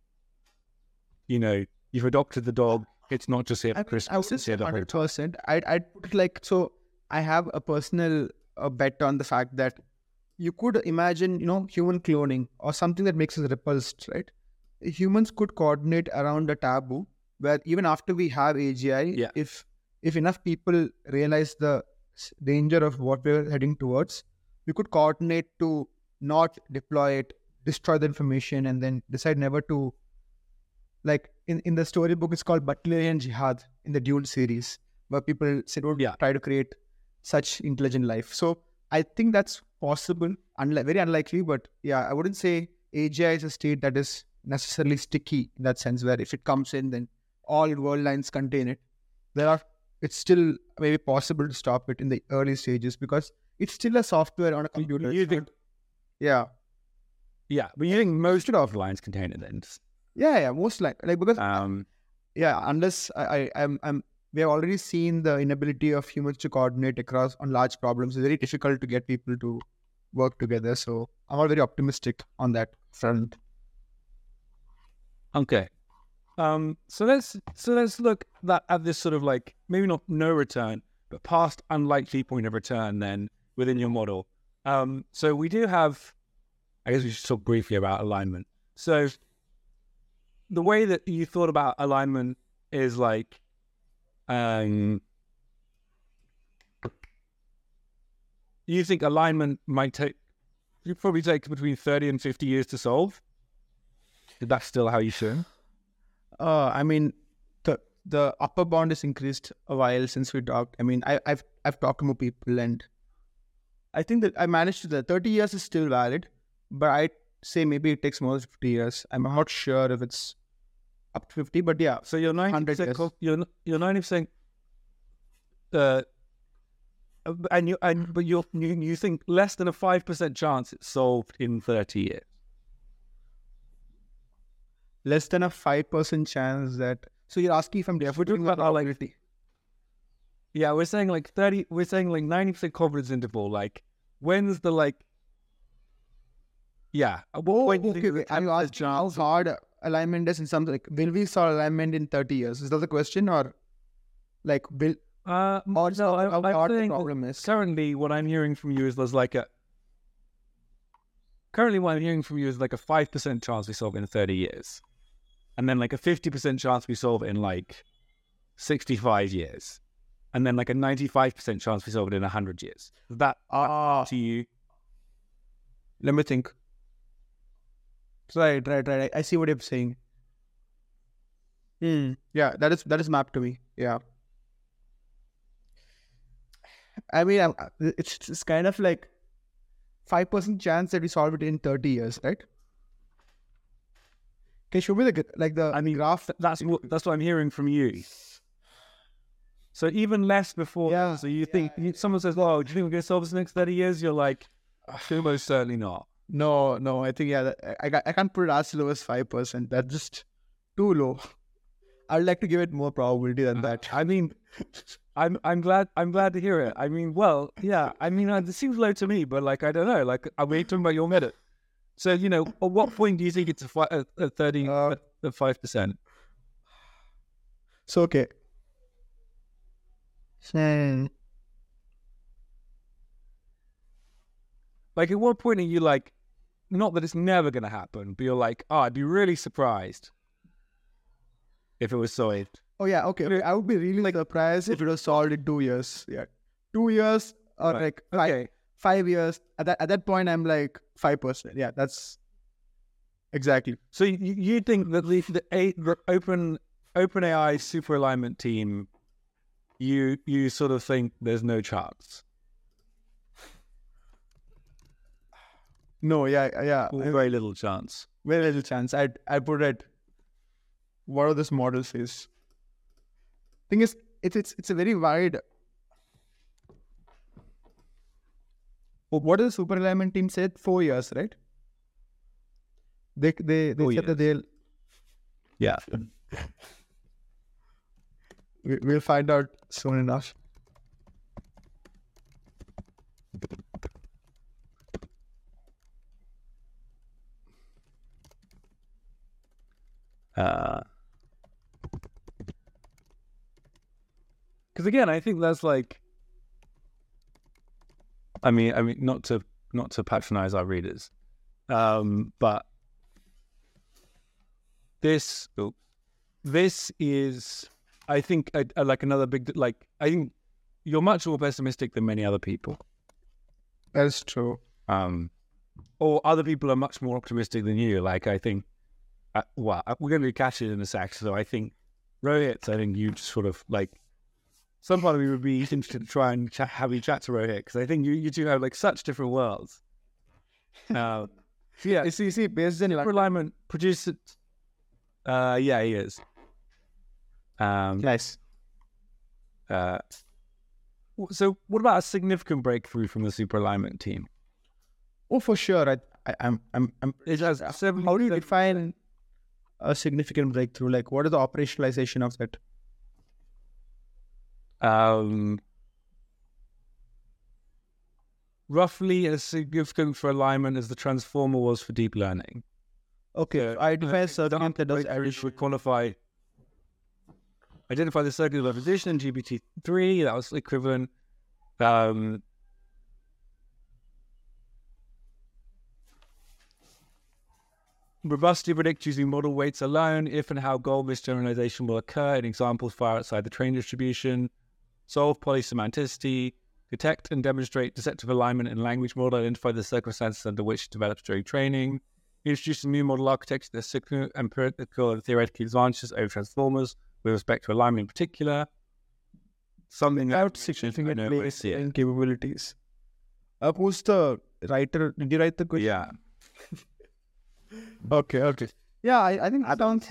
you've adopted the dog. It's not just here for Christmas. I would 100%. I'd put it like, so I have a personal bet on the fact that you could imagine, human cloning or something that makes us repulsed, right? Humans could coordinate around a taboo where even after we have AGI, if enough people realize the danger of what we're heading towards, we could coordinate to not deploy it, destroy the information, and then decide never to, like in the storybook, it's called Butlerian Jihad in the Dune series, where people say, don't try to create such intelligent life. So I think that's possible, very unlikely, but yeah, I wouldn't say AGI is a state that is necessarily sticky in that sense, where if it comes in, then all world lines contain it. It's still maybe possible to stop it in the early stages because it's still a software on a computer. Yeah, but you think most of the lines contain it then? Yeah, most like because unless we have already seen the inability of humans to coordinate across on large problems. It's very difficult to get people to work together. So I'm not very optimistic on that front. Okay. So let's look at this sort of like maybe not no return, but past unlikely point of return then within your model. So we do have, I guess we should talk briefly about alignment. So the way that you thought about alignment is like, you think alignment you probably take between 30 and 50 years to solve. Is that still how you assume? I mean, the upper bound is increased a while since we talked. I mean, I've talked to more people, and I think that I managed the 30 years is still valid, but I'd say maybe it takes more than 50 years. I'm not sure if it's up to 50, but yeah. So you're 90%. You're 90%. But you think less than a 5% chance it's solved in 30 years. Less than a 5% chance that. So you're asking if I'm definitely about probability. Yeah, we're saying like 30. We're saying like 90% confidence interval. Like, when's the like? Yeah. Okay. Are you asking how hard alignment is in something like? Will we solve alignment in 30 years? Is that the question, or like will? No, I think the problem is currently what I'm hearing from you is there's like a. Currently, what I'm hearing from you is like a 5% chance we solve it in 30 years, and then like a 50% chance we solve it in like 65 years, and then like a 95% chance we solve it in 100 years. Is that to you? Let me think. Right. I see what you're saying. Yeah, that is mapped to me. Yeah. I mean, it's kind of like 5% chance that we solve it in 30 years, right? Okay, show me the graph. That's what I'm hearing from you. So even less before. Yeah. So you think someone says, "Oh, do you think we're going to solve this in the next 30 years?" You're like, almost certainly not. No. I think I can't put it as low as 5%. That's just too low. I'd like to give it more probability than that. I mean, I'm glad to hear it. I mean, well, yeah. I mean, it seems low to me, but like I don't know. Like, are we talking about your method? So at what point do you think it's a 5%? So okay. Like, at what point are you like, not that it's never going to happen, but you're like, oh, I'd be really surprised if it was solved. Oh yeah, okay. I would be really surprised if it was solved in 2 years. Yeah, 2 years or like 5 years. At that point, I'm like 5%. Yeah, that's exactly. So you think that the OpenAI super alignment team, you sort of think there's no chance? No, yeah. Very little chance. Very little chance. I put it. What are this model says? Thing is, it's a very wide. What does the super alignment team said? 4 years, right? They said that they'll. Yeah. We'll find out soon enough. Because again, I think that's like, I mean, not to patronize our readers, but this is, I think, like another big, like, I think you're much more pessimistic than many other people. That's true. or other people are much more optimistic than you. Like, I think, we're going to catch it in a sec. So I think Rohit, I think you just sort of like, some part of me would be interested to try and have you chat to Rohit, because I think you two have like such different worlds. Yeah, see, based on alignment producer. Yeah, he is. Nice. So, what about a significant breakthrough from the super alignment team? Oh, for sure. I'm. How do you define a significant breakthrough? Like, what is the operationalization of that? Roughly as significant for alignment as the transformer was for deep learning. Okay, I define a circuit that does addition. Would qualify. Identify the circuit of opposition in GPT-3. That was equivalent. Robustly predict using model weights alone if and how goal misgeneralization will occur in examples far outside the train distribution. Solve polysemanticity. Detect and demonstrate deceptive alignment in language model. Identify the circumstances under which it develops during training. Introduce a new model architecture that has significant empirical and theoretical advantages over transformers with respect to alignment in particular. Something without significant capabilities. Who's the writer? Did you write the question? Yeah. Okay. Yeah, I think that sounds.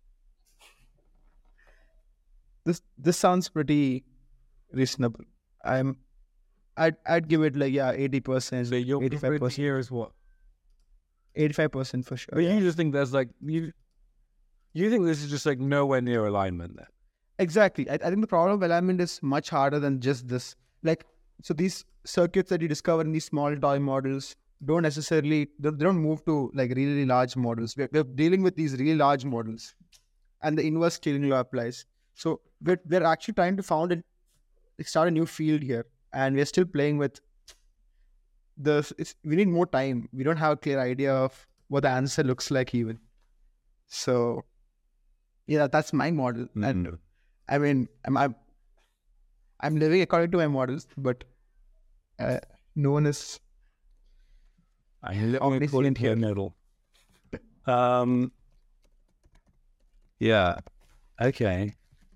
This sounds pretty reasonable. I'd give it like 80%. So your 85% here is what? 85% for sure. But you just think there's like you think this is just like nowhere near alignment then? Exactly. I think the problem of alignment is much harder than just this. Like, so these circuits that you discover in these small toy models don't necessarily, they don't move to like really large models. We're dealing with these really large models, and the inverse scaling law applies. So we're actually trying to start a new field here, and we're still playing with we need more time. We don't have a clear idea of what the answer looks like even. So yeah, that's my model. Mm-hmm. And I mean, I'm living according to my models, but no one is. I'm omniscient here. Middle. Yeah. Okay.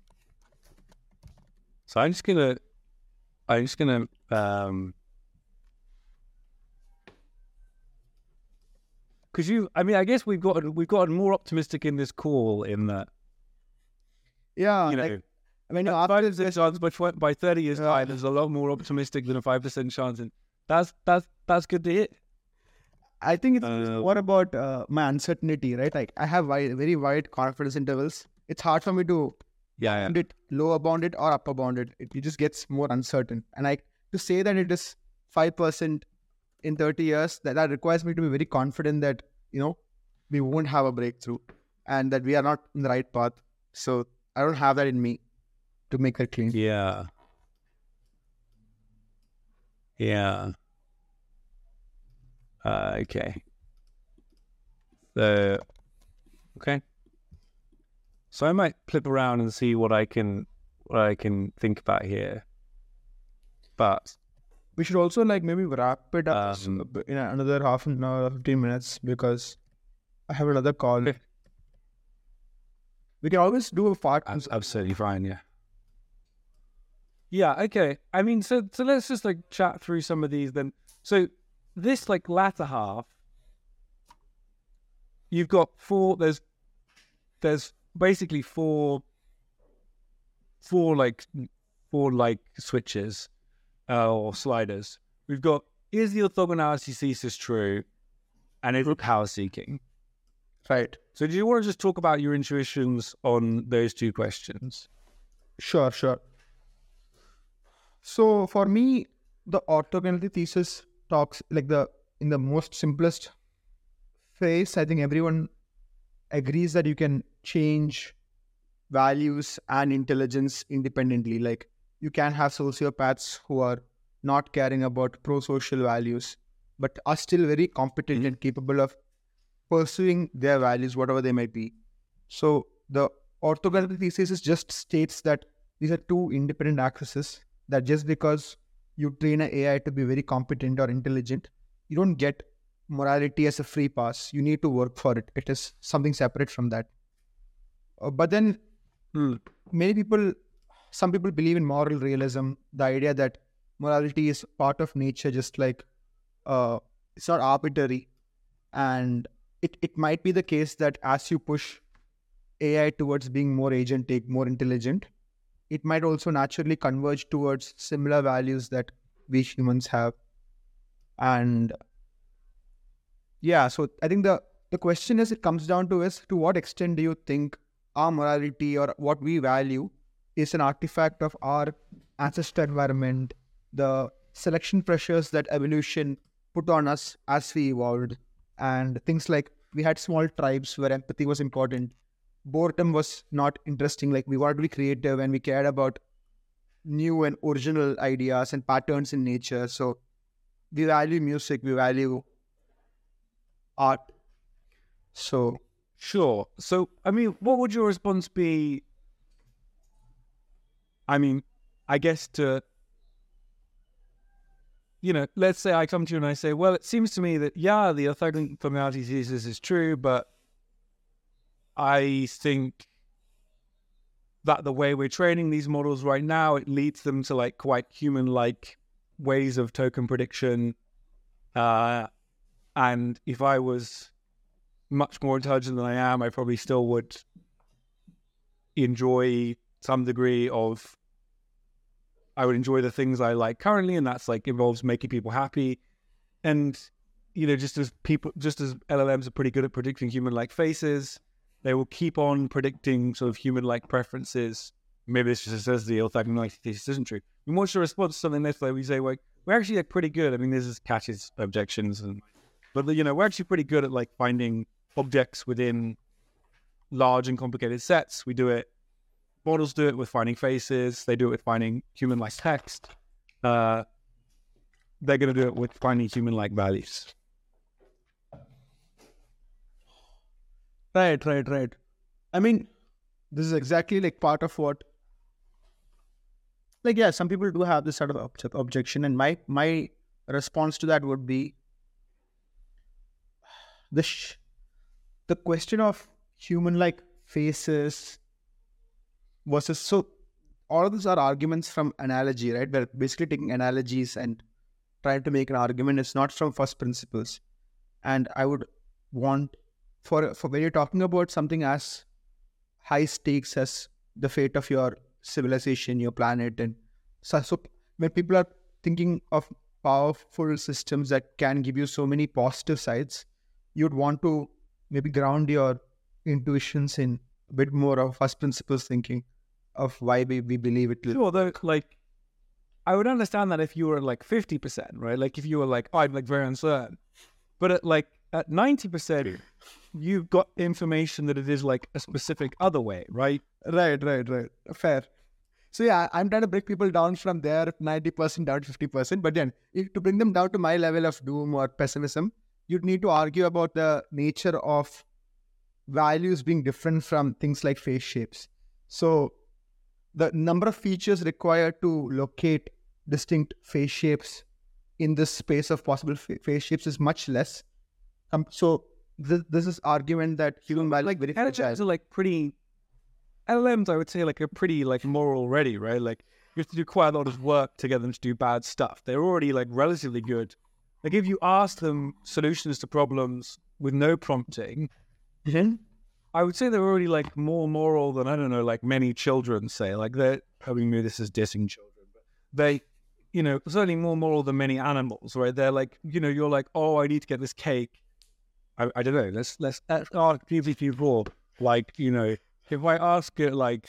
So I'm just gonna because I guess we've gotten more optimistic in this call in that. Yeah, you know, like, I mean, 5% chance by 30 years time, there's a lot more optimistic than a 5% chance, and that's good to hear. I think it's more about my uncertainty, right? Like, I have very wide confidence intervals. It's hard for me to bound it, lower bound it, or upper bound it. It just gets more uncertain. And to say that it is 5% in 30 years, that requires me to be very confident that, we won't have a breakthrough and that we are not in the right path. So I don't have that in me to make that claim. Yeah. Okay. Okay. So I might flip around and see what I can think about here. But we should also maybe wrap it up in another half an hour, 15 minutes, because I have another call. We can always do a part. Absolutely fine. Yeah. Yeah. Okay. I mean, so let's just chat through some of these then. So this latter half, you've got four. There's basically four switches or sliders. We've got, is the orthogonality thesis true, and is it power seeking? Right. So do you want to just talk about your intuitions on those two questions? Sure. So for me, the orthogonality thesis talks in the most simplest phrase. I think everyone agrees that you can change values and intelligence independently. Like, you can have sociopaths who are not caring about pro-social values, but are still very competent and capable of pursuing their values, whatever they might be. So the orthogonality thesis just states that these are two independent accesses, that just because you train an AI to be very competent or intelligent, you don't get morality as a free pass. You need to work for it. It is something separate from that. But then some people believe in moral realism, the idea that morality is part of nature, just like it's not arbitrary. And it might be the case that as you push AI towards being more agentic, more intelligent, it might also naturally converge towards similar values that we humans have. And yeah, so I think the question is, it comes down to is, to what extent do you think our morality or what we value is an artifact of our ancestor environment, the selection pressures that evolution put on us as we evolved, and things like we had small tribes where empathy was important. Boredom was not interesting. Like, we wanted to be creative and we cared about new and original ideas and patterns in nature. So we value music, we value art. So sure. So, I mean, what would your response be? I mean, I guess let's say I come to you and I say, well, it seems to me that, yeah, the orthogonality thesis is true, but I think that the way we're training these models right now, it leads them to like quite human-like ways of token prediction. And if I was much more intelligent than I am, I probably still would enjoy some degree of, I would enjoy the things I like currently, and that's like involves making people happy. And, just as LLMs are pretty good at predicting human-like faces, they will keep on predicting sort of human-like preferences. Maybe this just says the orthogonality thesis isn't true. And what's your response to something like we say, like, we're actually like pretty good. I mean, this is catches objections, but we're actually pretty good at like finding objects within large and complicated sets. We do it. Models do it with finding faces. They do it with finding human-like text. They're going to do it with finding human-like values. Right. I mean, this is exactly like part of what, like, yeah, some people do have this sort of objection. And my response to that would be the question of human-like faces versus, so all of these are arguments from analogy, right? We're basically taking analogies and trying to make an argument. It's not from first principles. And I would want, for when you're talking about something as high stakes as the fate of your civilization, your planet, and so when people are thinking of powerful systems that can give you so many positive sides, you'd want to maybe ground your intuitions in a bit more of first principles thinking of why we believe it. Sure, though, like, I would understand that if you were like 50%, right? Like, if you were like, I'm like very uncertain. But at 90%, you've got information that it is like a specific other way, right? Right. Fair. So yeah, I'm trying to break people down from their 90% down to 50%. But then, to bring them down to my level of doom or pessimism, you'd need to argue about the nature of values being different from things like face shapes. So the number of features required to locate distinct face shapes in this space of possible face shapes is much less. So this is argument that human value like very fragile. LLMs are like pretty. LLMs, I would say, like are pretty like moral already, right? Like you have to do quite a lot of work to get them to do bad stuff. They're already like relatively good. Like if you ask them solutions to problems with no prompting, I would say they're already like more moral than, I don't know, like many children say. Like they're, I mean, maybe this is dissing children, but they, certainly more moral than many animals, right? They're like, you're like, oh, I need to get this cake. I don't know. Let's ask people like, if I ask it like,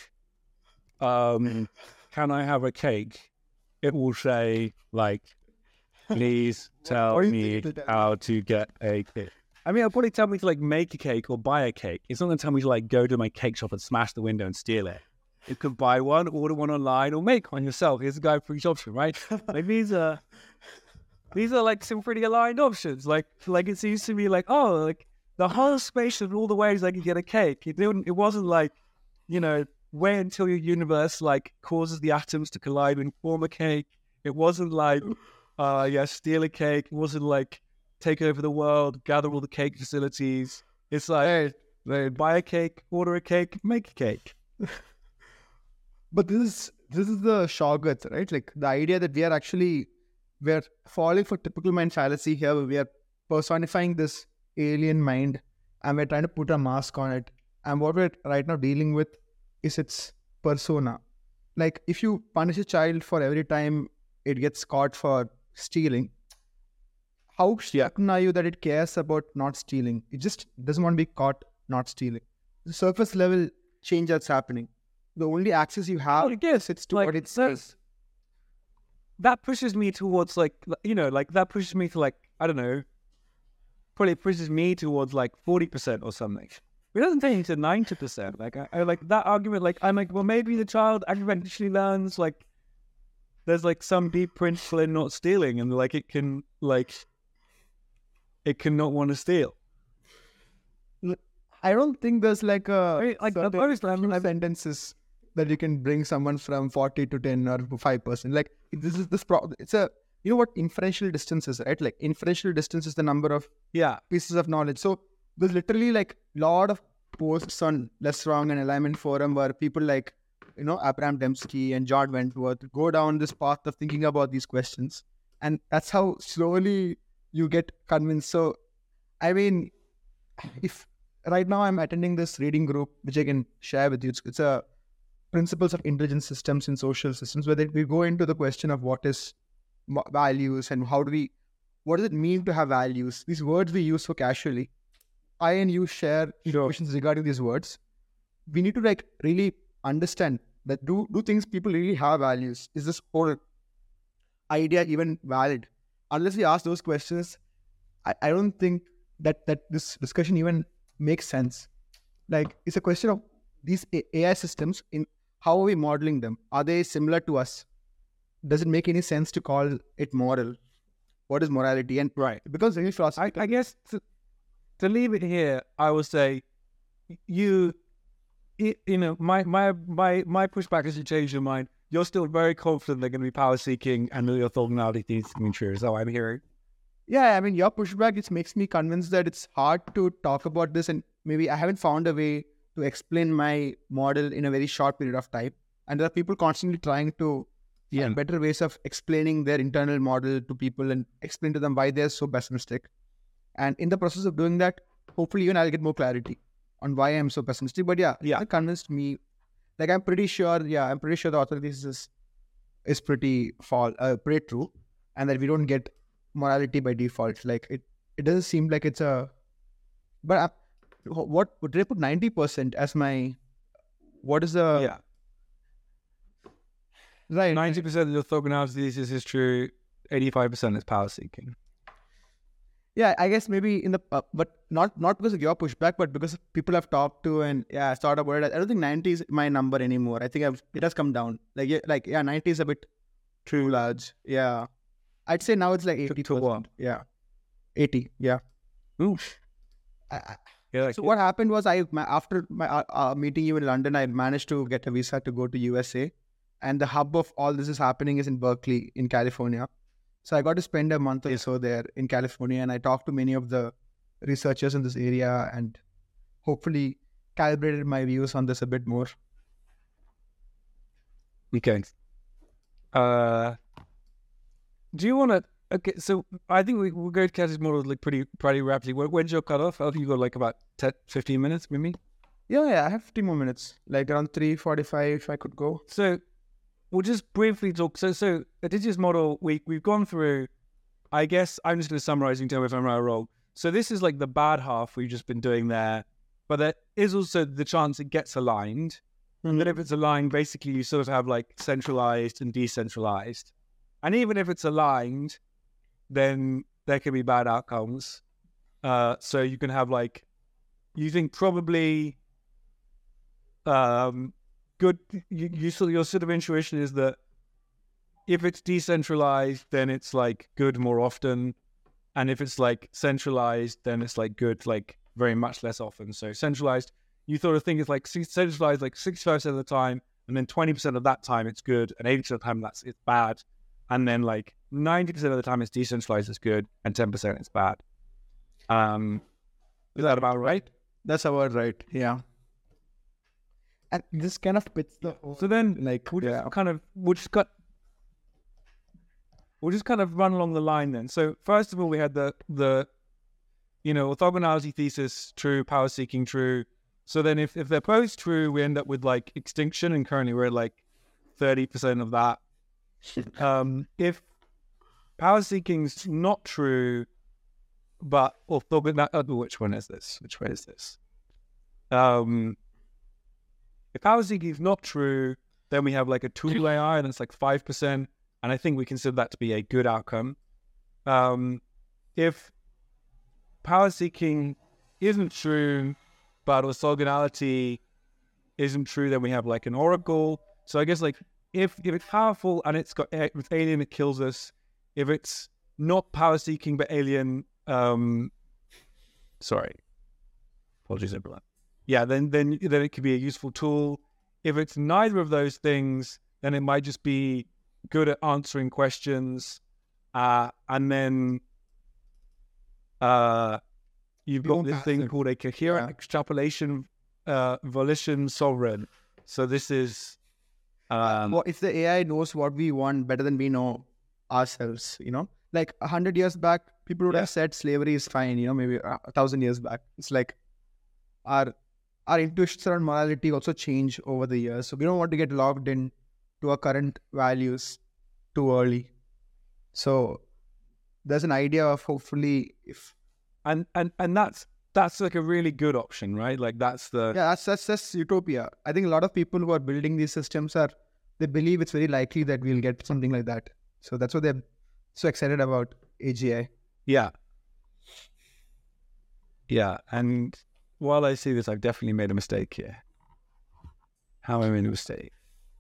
can I have a cake? It will say like, please tell me how to get a cake. I mean, it'll probably tell me to like make a cake or buy a cake. It's not going to tell me to like go to my cake shop and smash the window and steal it. It could buy one, order one online, or make one yourself. Here's a guide for each option, right? Like these are like some pretty aligned options. Like it seems to me like, oh, like the whole space of all the ways I could get a cake. It wasn't like, wait until your universe like causes the atoms to collide and form a cake. It wasn't like, steal a cake. It wasn't like, take over the world, gather all the cake facilities. It's like, buy a cake, order a cake, make a cake. But this is the shortcut, right? Like the idea that we're falling for typical mind fallacy here. We are personifying this alien mind and we're trying to put a mask on it. And what we're right now dealing with is its persona. Like if you punish a child for every time it gets caught for stealing, how certain are you that it cares about not stealing? It just doesn't want to be caught not stealing. The surface level change that's happening. The only access you have, I guess it's to what it says. That pushes me towards like, that pushes me to like, I don't know, probably pushes me towards like 40% or something. It doesn't take me to 90%. Like I like that argument. Like I'm like, well, maybe the child eventually learns like there's like some deep principle in not stealing, and like it can not want to steal. I don't think there's like certain sentences that you can bring someone from 40 to 10 or 5%. Like it's a, you know what inferential distance is, right? Like inferential distance is the number of pieces of knowledge. So there's literally like a lot of posts on Less Wrong and Alignment Forum where people like, Abraham Dembski and John Wentworth go down this path of thinking about these questions. And that's how slowly you get convinced. So, I mean, if right now I'm attending this reading group, which I can share with you, it's a Principles of Intelligent Systems in Social Systems, where we go into the question of what is values and what does it mean to have values? These words we use so casually. I and you share questions regarding these words. We need to like really understand that do things people really have values? Is this whole idea even valid? Unless we ask those questions, I don't think that this discussion even makes sense. Like it's a question of these AI systems, in how are we modeling them? Are they similar to us? Does it make any sense to call it moral? What is morality? And because really philosophical. I guess to leave it here, I would say my pushback is you change your mind. You're still very confident they're going to be power seeking and the orthogonality needs to be true. Is that what I'm hearing? Yeah, I mean, your pushback, it makes me convinced that it's hard to talk about this, and maybe I haven't found a way to explain my model in a very short period of time. And there are people constantly trying to find better ways of explaining their internal model to people and explain to them why they're so pessimistic. And in the process of doing that, hopefully even I'll get more clarity on why I'm so pessimistic. But it convinced me. Like I'm pretty sure the author thesis is pretty true, and that we don't get morality by default. Like it doesn't seem like it's a. But what would I put 90% as my? What is the? Right. 90% of the orthogonality thesis is true. 85% is power seeking. Yeah, I guess maybe in the but not because of your pushback, but because people I've talked to and thought about it. I don't think 90 is my number anymore. I think it has come down. 90 is a bit too large. Yeah, I'd say now it's like 80%. To what? Yeah, 80. Yeah. Ooh. So what happened was after my meeting you in London, I managed to get a visa to go to USA, and the hub of all this is happening is in Berkeley in California. So I got to spend a month or so there in California, and I talked to many of the researchers in this area and hopefully calibrated my views on this a bit more. Okay. Do you want to... Okay, so I think we'll go to Cas's model like pretty rapidly. When's your cutoff? I think you got like about 10, 15 minutes, maybe? Yeah, I have 15 more minutes. Like around 3:45 if I could go. So we'll just briefly talk. So Aditya's model, we've gone through. I guess I'm just going to summarize and tell me if I'm right or wrong. So this is like the bad half we've just been doing there, but there is also the chance it gets aligned. And then if it's aligned, basically you sort of have like centralized and decentralized. And even if it's aligned, then there can be bad outcomes. So you can have like, you think probably good, your sort of intuition is that if it's decentralized, then it's like good more often. And if it's like centralized, then it's like good, like very much less often. So centralized, you sort of think it's like centralized like 65% of the time, and then 20% of that time it's good, and 80% of the time it's bad. And then like 90% of the time it's decentralized, it's good, and 10% it's bad. Is that about right? That's about right. Yeah. And this kind of fits the whole, So then, like, we'll just kind of run along the line then. So first of all, we had the orthogonality thesis true, power seeking true. So then if they're both true, we end up with like extinction, and currently we're at like 30% of that. If power seeking's not true, but orthogonal, which one is this? If power seeking is not true, then we have like a tool AI, and it's like 5%, and I think we consider that to be a good outcome. If power seeking isn't true, but orthogonality isn't true, then we have like an oracle. So I guess like if it's powerful and it's alien, it kills us. If it's not power seeking but alien, apologies everyone. Yeah, then it could be a useful tool. If it's neither of those things, then it might just be good at answering questions, and then you've got this thing called a coherent extrapolation volition sovereign. So this is if the AI knows what we want better than we know ourselves, like 100 years back, people would have said slavery is fine, maybe 1,000 years back. It's like our intuitions around morality also change over the years. So we don't want to get logged in to our current values too early. So there's an idea of hopefully if and that's like a really good option, right? Like that's utopia. I think a lot of people who are building these systems they believe it's very likely that we'll get something like that. So that's what they're so excited about AGI. Yeah. And while I see this, I've definitely made a mistake here. How I made a mistake?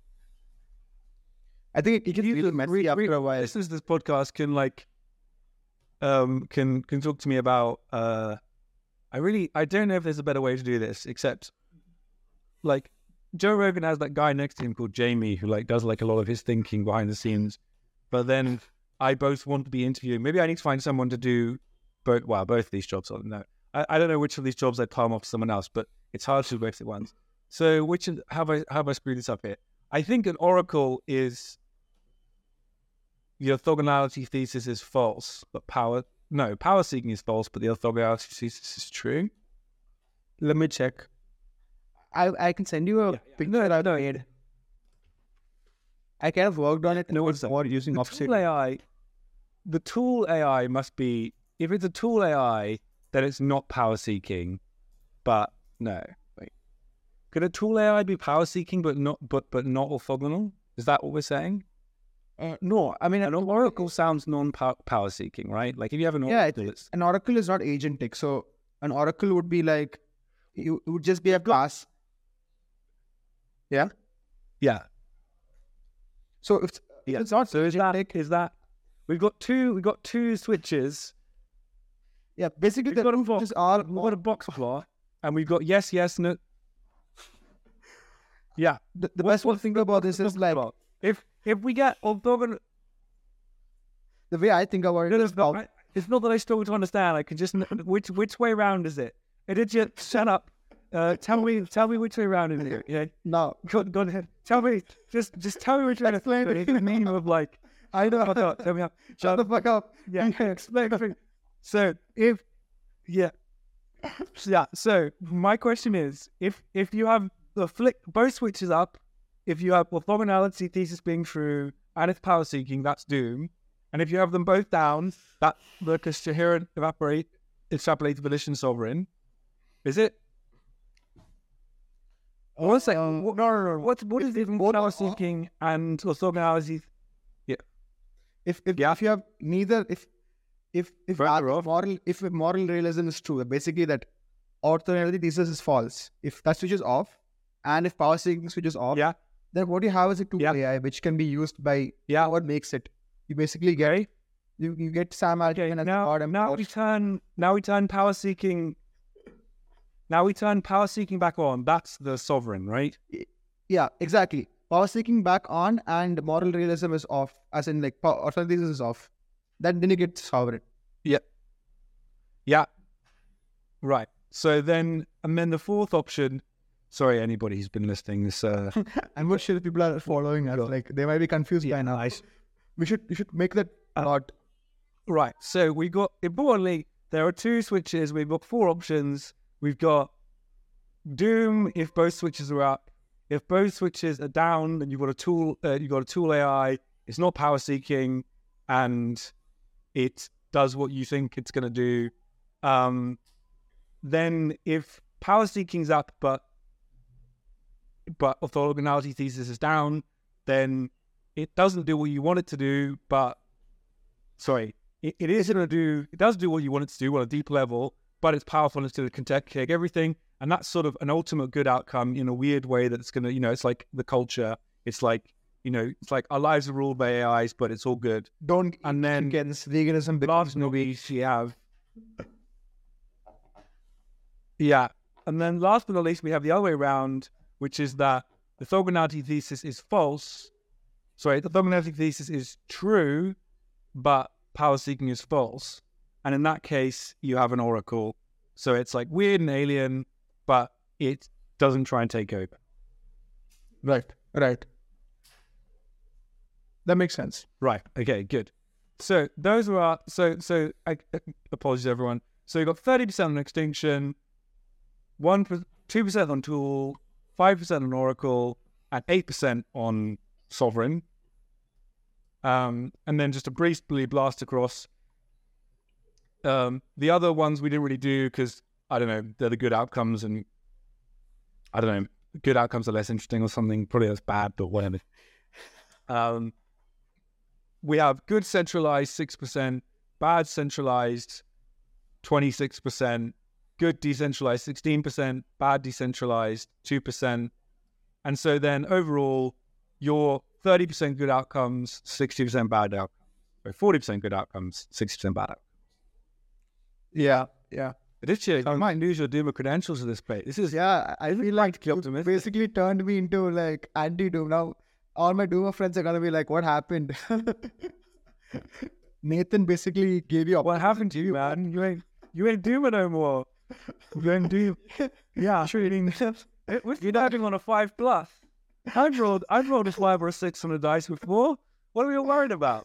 I think it gets really messy after a while. This podcast can like can talk to me about I don't know if there's a better way to do this, except like Joe Rogan has that guy next to him called Jamie who like does like a lot of his thinking behind the scenes. But then I both want to be interviewing. Maybe I need to find someone to do both of these jobs. I don't know. I don't know which of these jobs I'd palm off to someone else, but it's hard to do both at once. So have I screwed this up here? I think an oracle is the orthogonality thesis is false, but power seeking is false, but the orthogonality thesis is true. Let me check. I can send you a picture that I've made. I kind of worked on it. No, it's more using offset. The tool AI must be, if it's a tool AI, then it's not power seeking. But no, wait. Could a tool AI be power seeking but not orthogonal? Is that what we're saying? No, I mean an oracle sounds non-power seeking, right? Like if you have an oracle, an oracle is not agentic. So an oracle would be like it would just be a class. Yeah. So if it's not, so is that we've got two switches. Yeah, basically we've got a box plot, and we've got yes, no. Yeah, the best one thing about this is like if we get orthogonal, the way I think about it it's not that I struggle to understand. I can just which way around is it? Idiot, shut up. Tell me which way around is it? Yeah. No, go ahead. Tell me. Just tell me which way. Explain the meaning of like. I know. Tell me how. Shut the fuck up. Yeah. Explain. So So my question is, if you have both switches up, if you have orthogonality thesis being true and it's power seeking, that's doom. And if you have them both down, that's the coherent extrapolated volition sovereign. Is it? One second. No. What is even power seeking and orthogonality? Yeah. If you have neither, if moral realism is true, basically that orthogonality thesis is false. If that switches off, and if power seeking switches off, then what you have is a tool AI which can be used by what makes it. You basically get you get Sam Altman as the god. Now we turn power seeking. Now we turn power seeking back on. That's the sovereign, right? Yeah, exactly. power seeking back on and moral realism is off, as in like authority is off, then you get sovereign. Yeah. Right. So then, and then the fourth option. Sorry, anybody who's been listening this. I'm not sure if people are following us. Like they might be confused by now. We should make that lot. Right. So we got, importantly, there are two switches. We've got four options. We've got Doom if both switches are up. If both switches are down, then you've got a tool. You've got a tool AI. It's not power seeking, and it does what you think it's going to do. Then if power seeking's up, but orthogonality thesis is down, then it doesn't do what you want it to do. But it does do what you want it to do on a deep level, but it's powerful enough to take everything. And that's sort of an ultimate good outcome in a weird way that's going to, it's like the culture. It's like, it's like our lives are ruled by AIs, but it's all good. And then against veganism, last movies you have. Yeah. And then last but not least, we have the other way around, which is that the orthogonality thesis is false. The orthogonality thesis is true, but power seeking is false. And in that case, you have an oracle. So it's like weird and alien, but it doesn't try and take over. Right. That makes sense. Right. Okay, good. So those are our, I apologize everyone. So you've got 30% on extinction, 2% on tool, 5% on oracle, and 8% on sovereign. And then just a briefly blast across. The other ones we didn't really do because, I don't know, they're the good outcomes, and I don't know, good outcomes are less interesting or something. Probably that's bad, but whatever. We have good centralized 6%, bad centralized 26%, good decentralized 16%, bad decentralized 2%. And so then overall, your 30% good outcomes, 60% bad outcomes. Or 40% good outcomes, 60% bad outcomes. Yeah. Aditya, you might lose your Doom credentials at this place. This is, I feel like you basically turned me into like anti-Doom. Now all my Doomer friends are gonna be like, what happened? Nathan basically gave you what happened to you, man? You ain't Doomer no more. You ain't Doom. Yeah, sure. You're not even on a 5+. I've rolled a 5 or a 6 on the dice before. What are we all worried about?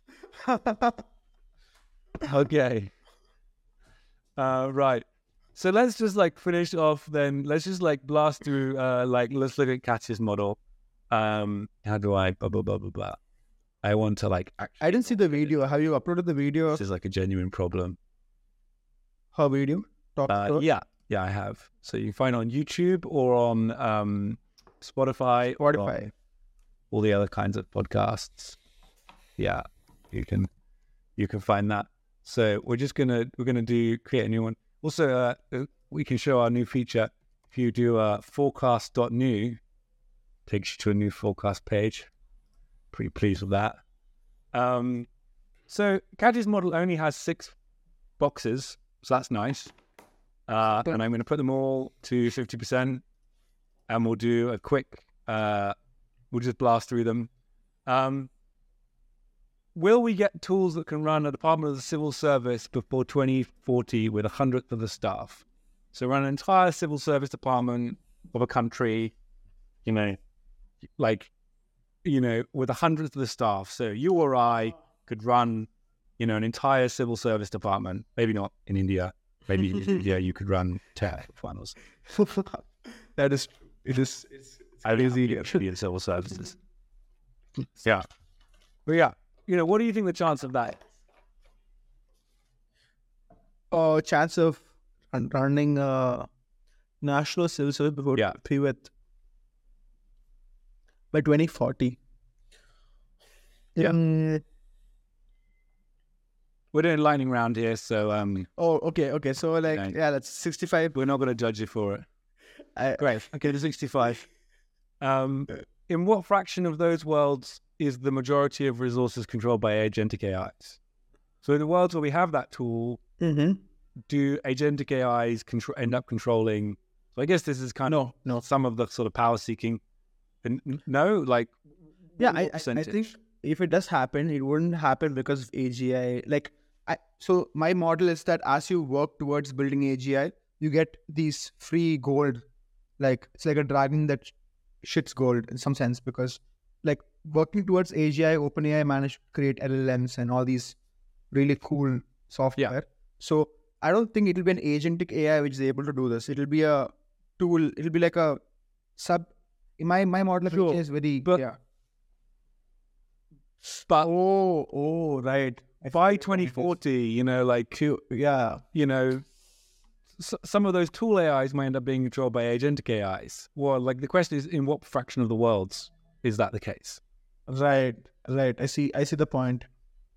Okay. Right. So let's just finish off then. Let's just blast through let's look at Katya's model. How do I blah blah blah blah blah. I want to I didn't see the video. Have you uploaded the video? This is a genuine problem. Her video? Yeah, I have. So you can find it on YouTube or on Spotify. Or all the other kinds of podcasts. Yeah, you can find that. So we're gonna create a new one. Also, we can show our new feature. If you do forecast.new, takes you to a new forecast page. Pretty pleased with that. So Katya's model only has 6 boxes, so that's nice. And I'm going to put them all to 50%, and we'll do a quick. We'll just blast through them. Will we get tools that can run a Department of the Civil Service before 2040 with 100th of the staff? So run an entire civil service department of a country, with 100th of the staff. So you or I could run, an entire civil service department. Maybe not in India. Maybe in India you could run 10 finals. That is, it's easy to be in civil services. Yeah. But yeah. What do you think the chance of that is? Chance of running national civil service before pivot by 2040. Yeah. We're doing lightning round here, so okay. So that's 65. We're not going to judge you for it. Great. Okay, to 65. In what fraction of those worlds is the majority of resources controlled by agentic AIs? So in the worlds where we have that tool, do agentic AIs end up controlling? So I guess this is kind of some of the sort of power seeking. No, like Yeah, what I percentage? think if it does happen, it wouldn't happen because of AGI. So my model is that as you work towards building AGI, you get these free gold. Like it's like a dragon that shits gold in some sense, because like working towards AGI, OpenAI managed to create LLMs and all these really cool software. So I don't think it'll be an agentic AI which is able to do this. It'll be a tool. It'll be like a sub. My model of Sure, AGI is very but- yeah. But Oh, right. by 2040, you know, like Yeah, you know, some of those tool AIs might end up being controlled by agentic AIs. Well, like the question is, in what fraction of the worlds is that the case? right. I see the point.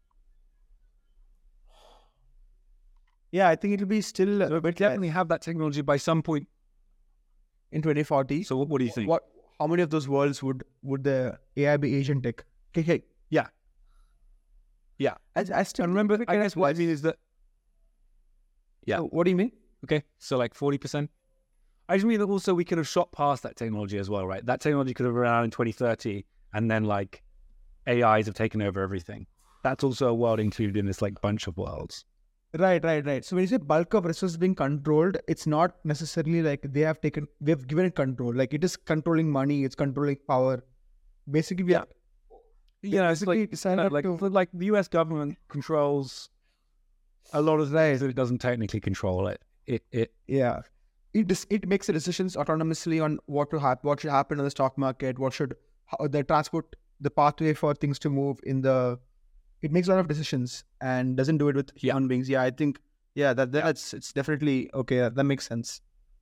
Yeah, I think it'll be still We definitely have that technology by some point. in 2040. So what do you think? How many of those worlds would the AI be agentic? Okay. Yeah. I still And remember, I guess what I mean is that. Yeah. So what do you mean? Okay, so like 40%. I just mean that also we could have shot past that technology as well, right? That technology could have been around in 2030, and then like AIs have taken over everything. That's also a world included in this like bunch of worlds. Right. So when you say bulk of resources being controlled, it's not necessarily like we have given it control. Like it is controlling money, it's controlling power. Basically, we are It's like decided like the US government controls a lot of things that it doesn't technically control. yeah. It makes the decisions autonomously on what should happen in the stock market, how the transport, the pathway for things to move in the. It makes a lot of decisions and doesn't do it with human beings. Yeah, I think it's definitely okay. That makes sense.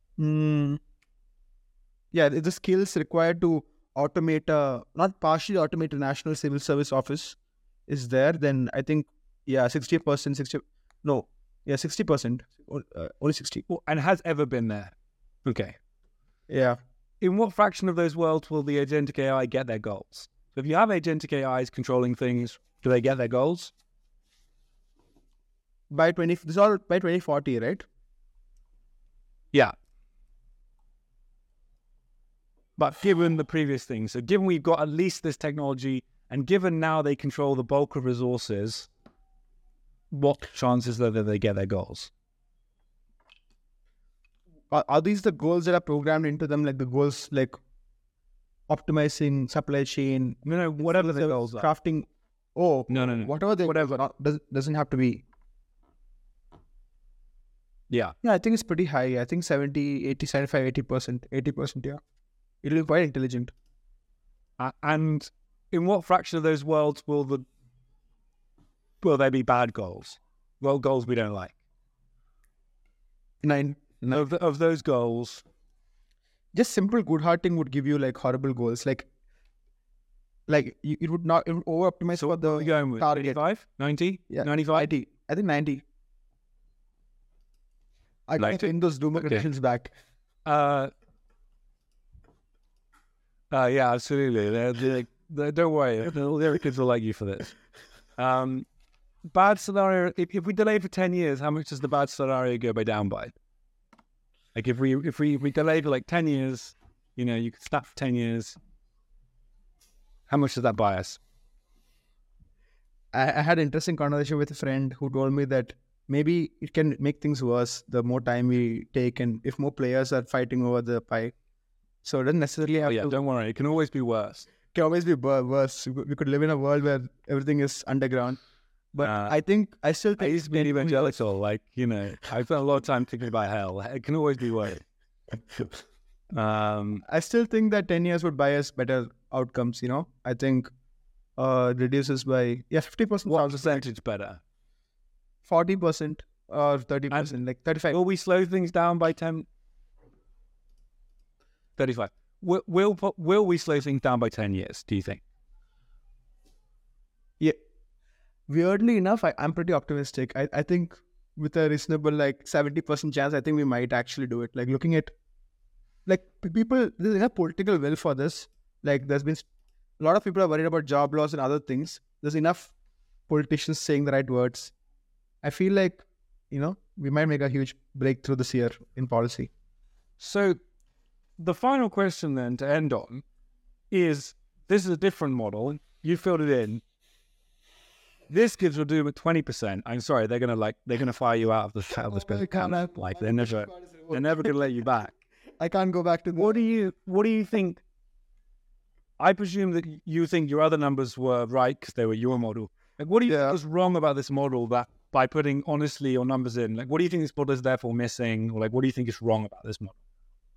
Yeah, the skills required to not partially automate a national civil service office is there. Then I think 60%, 60%, only 60. And has ever been there. Okay. Yeah. In what fraction of those worlds will the agentic AI get their goals? So if you have agentic AIs controlling things, do they get their goals? By 2040, right? Yeah. But given the previous things, so given we've got at least this technology, and given now they control the bulk of resources, what chances are that they get their goals? Are these the goals that are programmed into them, like the goals like optimizing supply chain? No, whatever the goals are. Crafting. Oh, no. Whatever. Doesn't have to be. Yeah. Yeah, I think it's pretty high. I think 70, 80, 75, 80%. 80%, yeah. It'll be quite intelligent. And in what fraction of those worlds will there be bad goals? Well, goals we don't like. 9. Of those goals. Just simple good hearting would give you like horrible goals. Like it would over optimize for the going with target. 85? 90? Yeah. 95? 90. I think 90. I can bring those Duma conditions back. Yeah, absolutely. Don't worry. Their kids will like you for this. Bad scenario. If we delay for 10 years, how much does the bad scenario go down by? Like if we delay for like 10 years, you could snap for 10 years. How much does that buy us? I had an interesting conversation with a friend who told me that maybe it can make things worse the more time we take, and if more players are fighting over the pie. So it doesn't necessarily have to. Don't worry. It can always be worse. It can always be worse. We could live in a world where everything is underground. But I still think... I used to be evangelical. I spent a lot of time thinking about hell. It can always be worse. I still think that 10 years would buy us better outcomes, I think reduces by 50%. What percentage better? 40% or 30%, like 35. Will we slow things down by 10? 35. Will we slow things down by 10 years, do you think? Yeah. Weirdly enough, I'm pretty optimistic. I think with a reasonable 70% chance, I think we might actually do it. Like looking at people, there's enough political will for this. Like there's been a lot of people are worried about job loss and other things. There's enough politicians saying the right words. I feel like, we might make a huge breakthrough this year in policy. So the final question then to end on is this is a different model. You filled it in. This gives will do at 20%. I'm sorry, they're gonna fire you out of the special camp. Like they're never gonna let you back. I can't go back to What do you think? I presume that you think your other numbers were right because they were your model. Like, what do you think was wrong about this model that by putting honestly your numbers in, like, what do you think this model is therefore missing? Or like, what do you think is wrong about this model?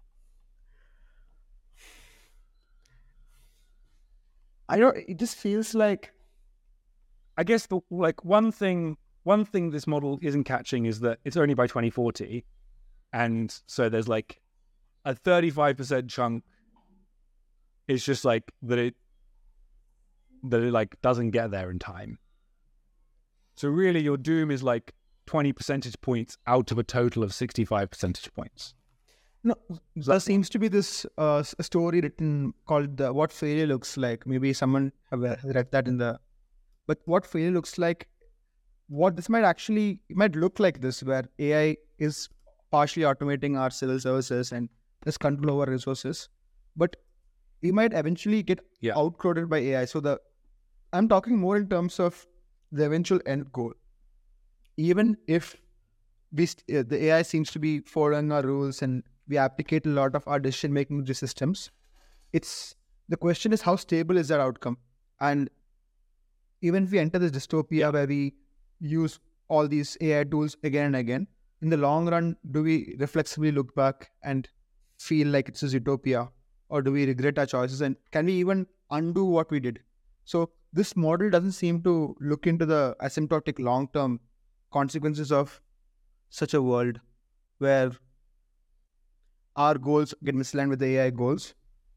It just feels like, I guess one thing this model isn't catching is that it's only by 2040. And so there's like a 35% chunk is just like that it like doesn't get there in time. So really your doom is like 20 percentage points out of a total of 65 percentage points. No, there seems to be this a story written called What Failure Looks Like. Maybe someone have read that but what failure looks like, what this might actually, it might look like this, where AI is partially automating our civil services and has control over resources, but we might eventually get outcoded by AI. So I'm talking more in terms of the eventual end goal. Even if the AI seems to be following our rules and we applicate a lot of our decision making to the systems, the question is how stable is that outcome? And even if we enter this dystopia where we use all these AI tools again and again, in the long run, do we reflexively look back and feel like it's a utopia, or do we regret our choices? And can we even undo what we did? So this model doesn't seem to look into the asymptotic long-term consequences of such a world where our goals get misaligned with the AI goals.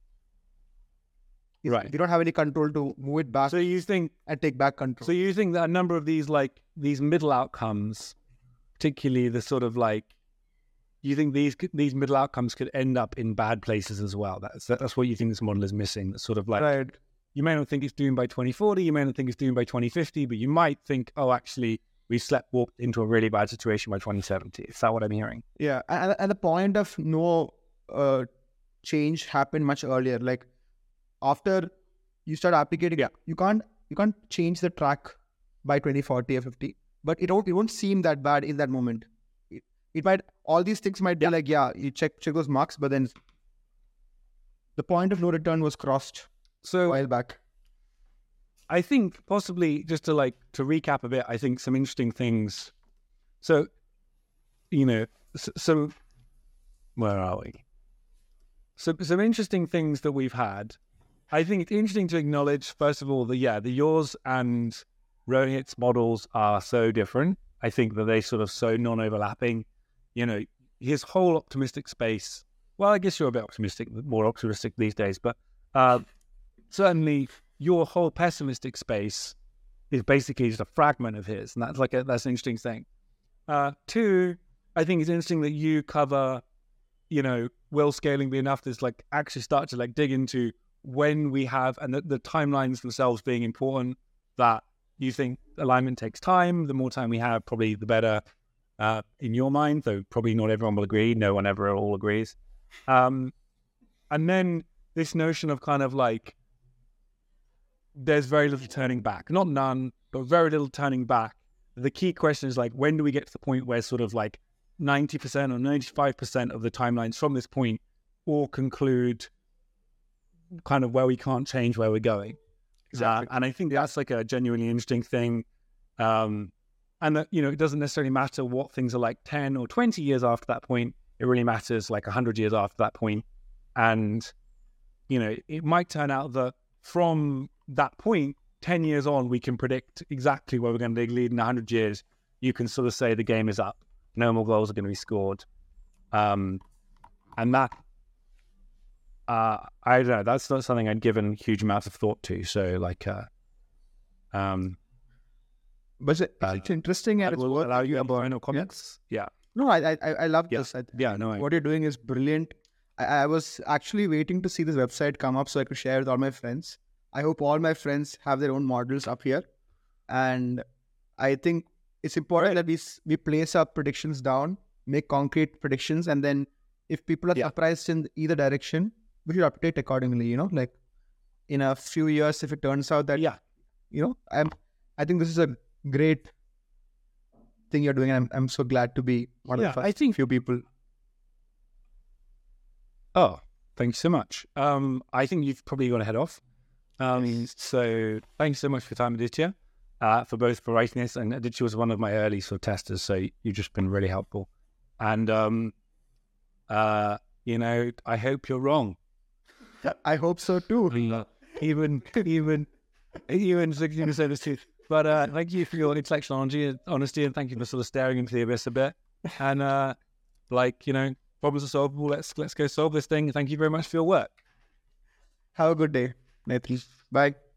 Right. We don't have any control to move it back. So you think and take back control. So you think that a number of these middle outcomes, particularly the sort of like, you think these middle outcomes could end up in bad places as well? That's what you think this model is missing. That's sort of like, right. You may not think it's doomed by 2040, you may not think it's doomed by 2050, but you might think, oh, actually, we walked into a really bad situation by 2070. Is that what I'm hearing? Yeah, and the point of no change happened much earlier. Like, after you start applicating, you can't change the track by 2040 or 50, but it won't seem that bad in that moment. It might, all these things might be like, you check those marks, but then the point of no return was crossed a while back. I think possibly just to recap a bit, I think some interesting things. So, where are we? So some interesting things that we've had. I think it's interesting to acknowledge, first of all, that, the yours and Rohit's models are so different. I think that they sort of so non-overlapping. His whole optimistic space, well, I guess you're a bit more optimistic these days, but certainly your whole pessimistic space is basically just a fragment of his. And that's that's an interesting thing. Two, I think it's interesting that you cover, will scaling be enough to actually start to dig into when we have, and the timelines themselves being important, that you think alignment takes time. The more time we have, probably the better in your mind, though probably not everyone will agree. No one ever all agrees. And then this notion of kind of there's very little turning back. Not none, but very little turning back. The key question is when do we get to the point where sort of 90% or 95% of the timelines from this point all conclude kind of where we can't change where we're going. Exactly. And I think that's a genuinely interesting thing. And that, it doesn't necessarily matter what things are like 10 or 20 years after that point. It really matters 100 years after that point. And, it might turn out that from that point, 10 years on, we can predict exactly where we're going to lead in 100 years. You can sort of say the game is up. No more goals are going to be scored. And that, I don't know, that's not something I'd given huge amounts of thought to. So but it's interesting, and it's worth allow you final comments. Yeah. No, I love this. What you're doing is brilliant. I was actually waiting to see this website come up so I could share with all my friends. I hope all my friends have their own models up here. And I think it's important that we place our predictions down, make concrete predictions, and then if people are surprised in either direction, we should update accordingly, in a few years, if it turns out that, I think this is a great thing you're doing. And I'm so glad to be one of the first few people. Oh, thank you so much. I think you've probably got to head off. So thanks so much for your time, Aditya, for writing this. And Aditya was one of my early sort of testers, so you've just been really helpful. And, I hope you're wrong. I hope so too. Even 60% is too. But thank you for your intellectual honesty, and thank you for sort of staring into the abyss a bit. And problems are solvable. Let's go solve this thing. Thank you very much for your work. Have a good day, Nathan. Bye.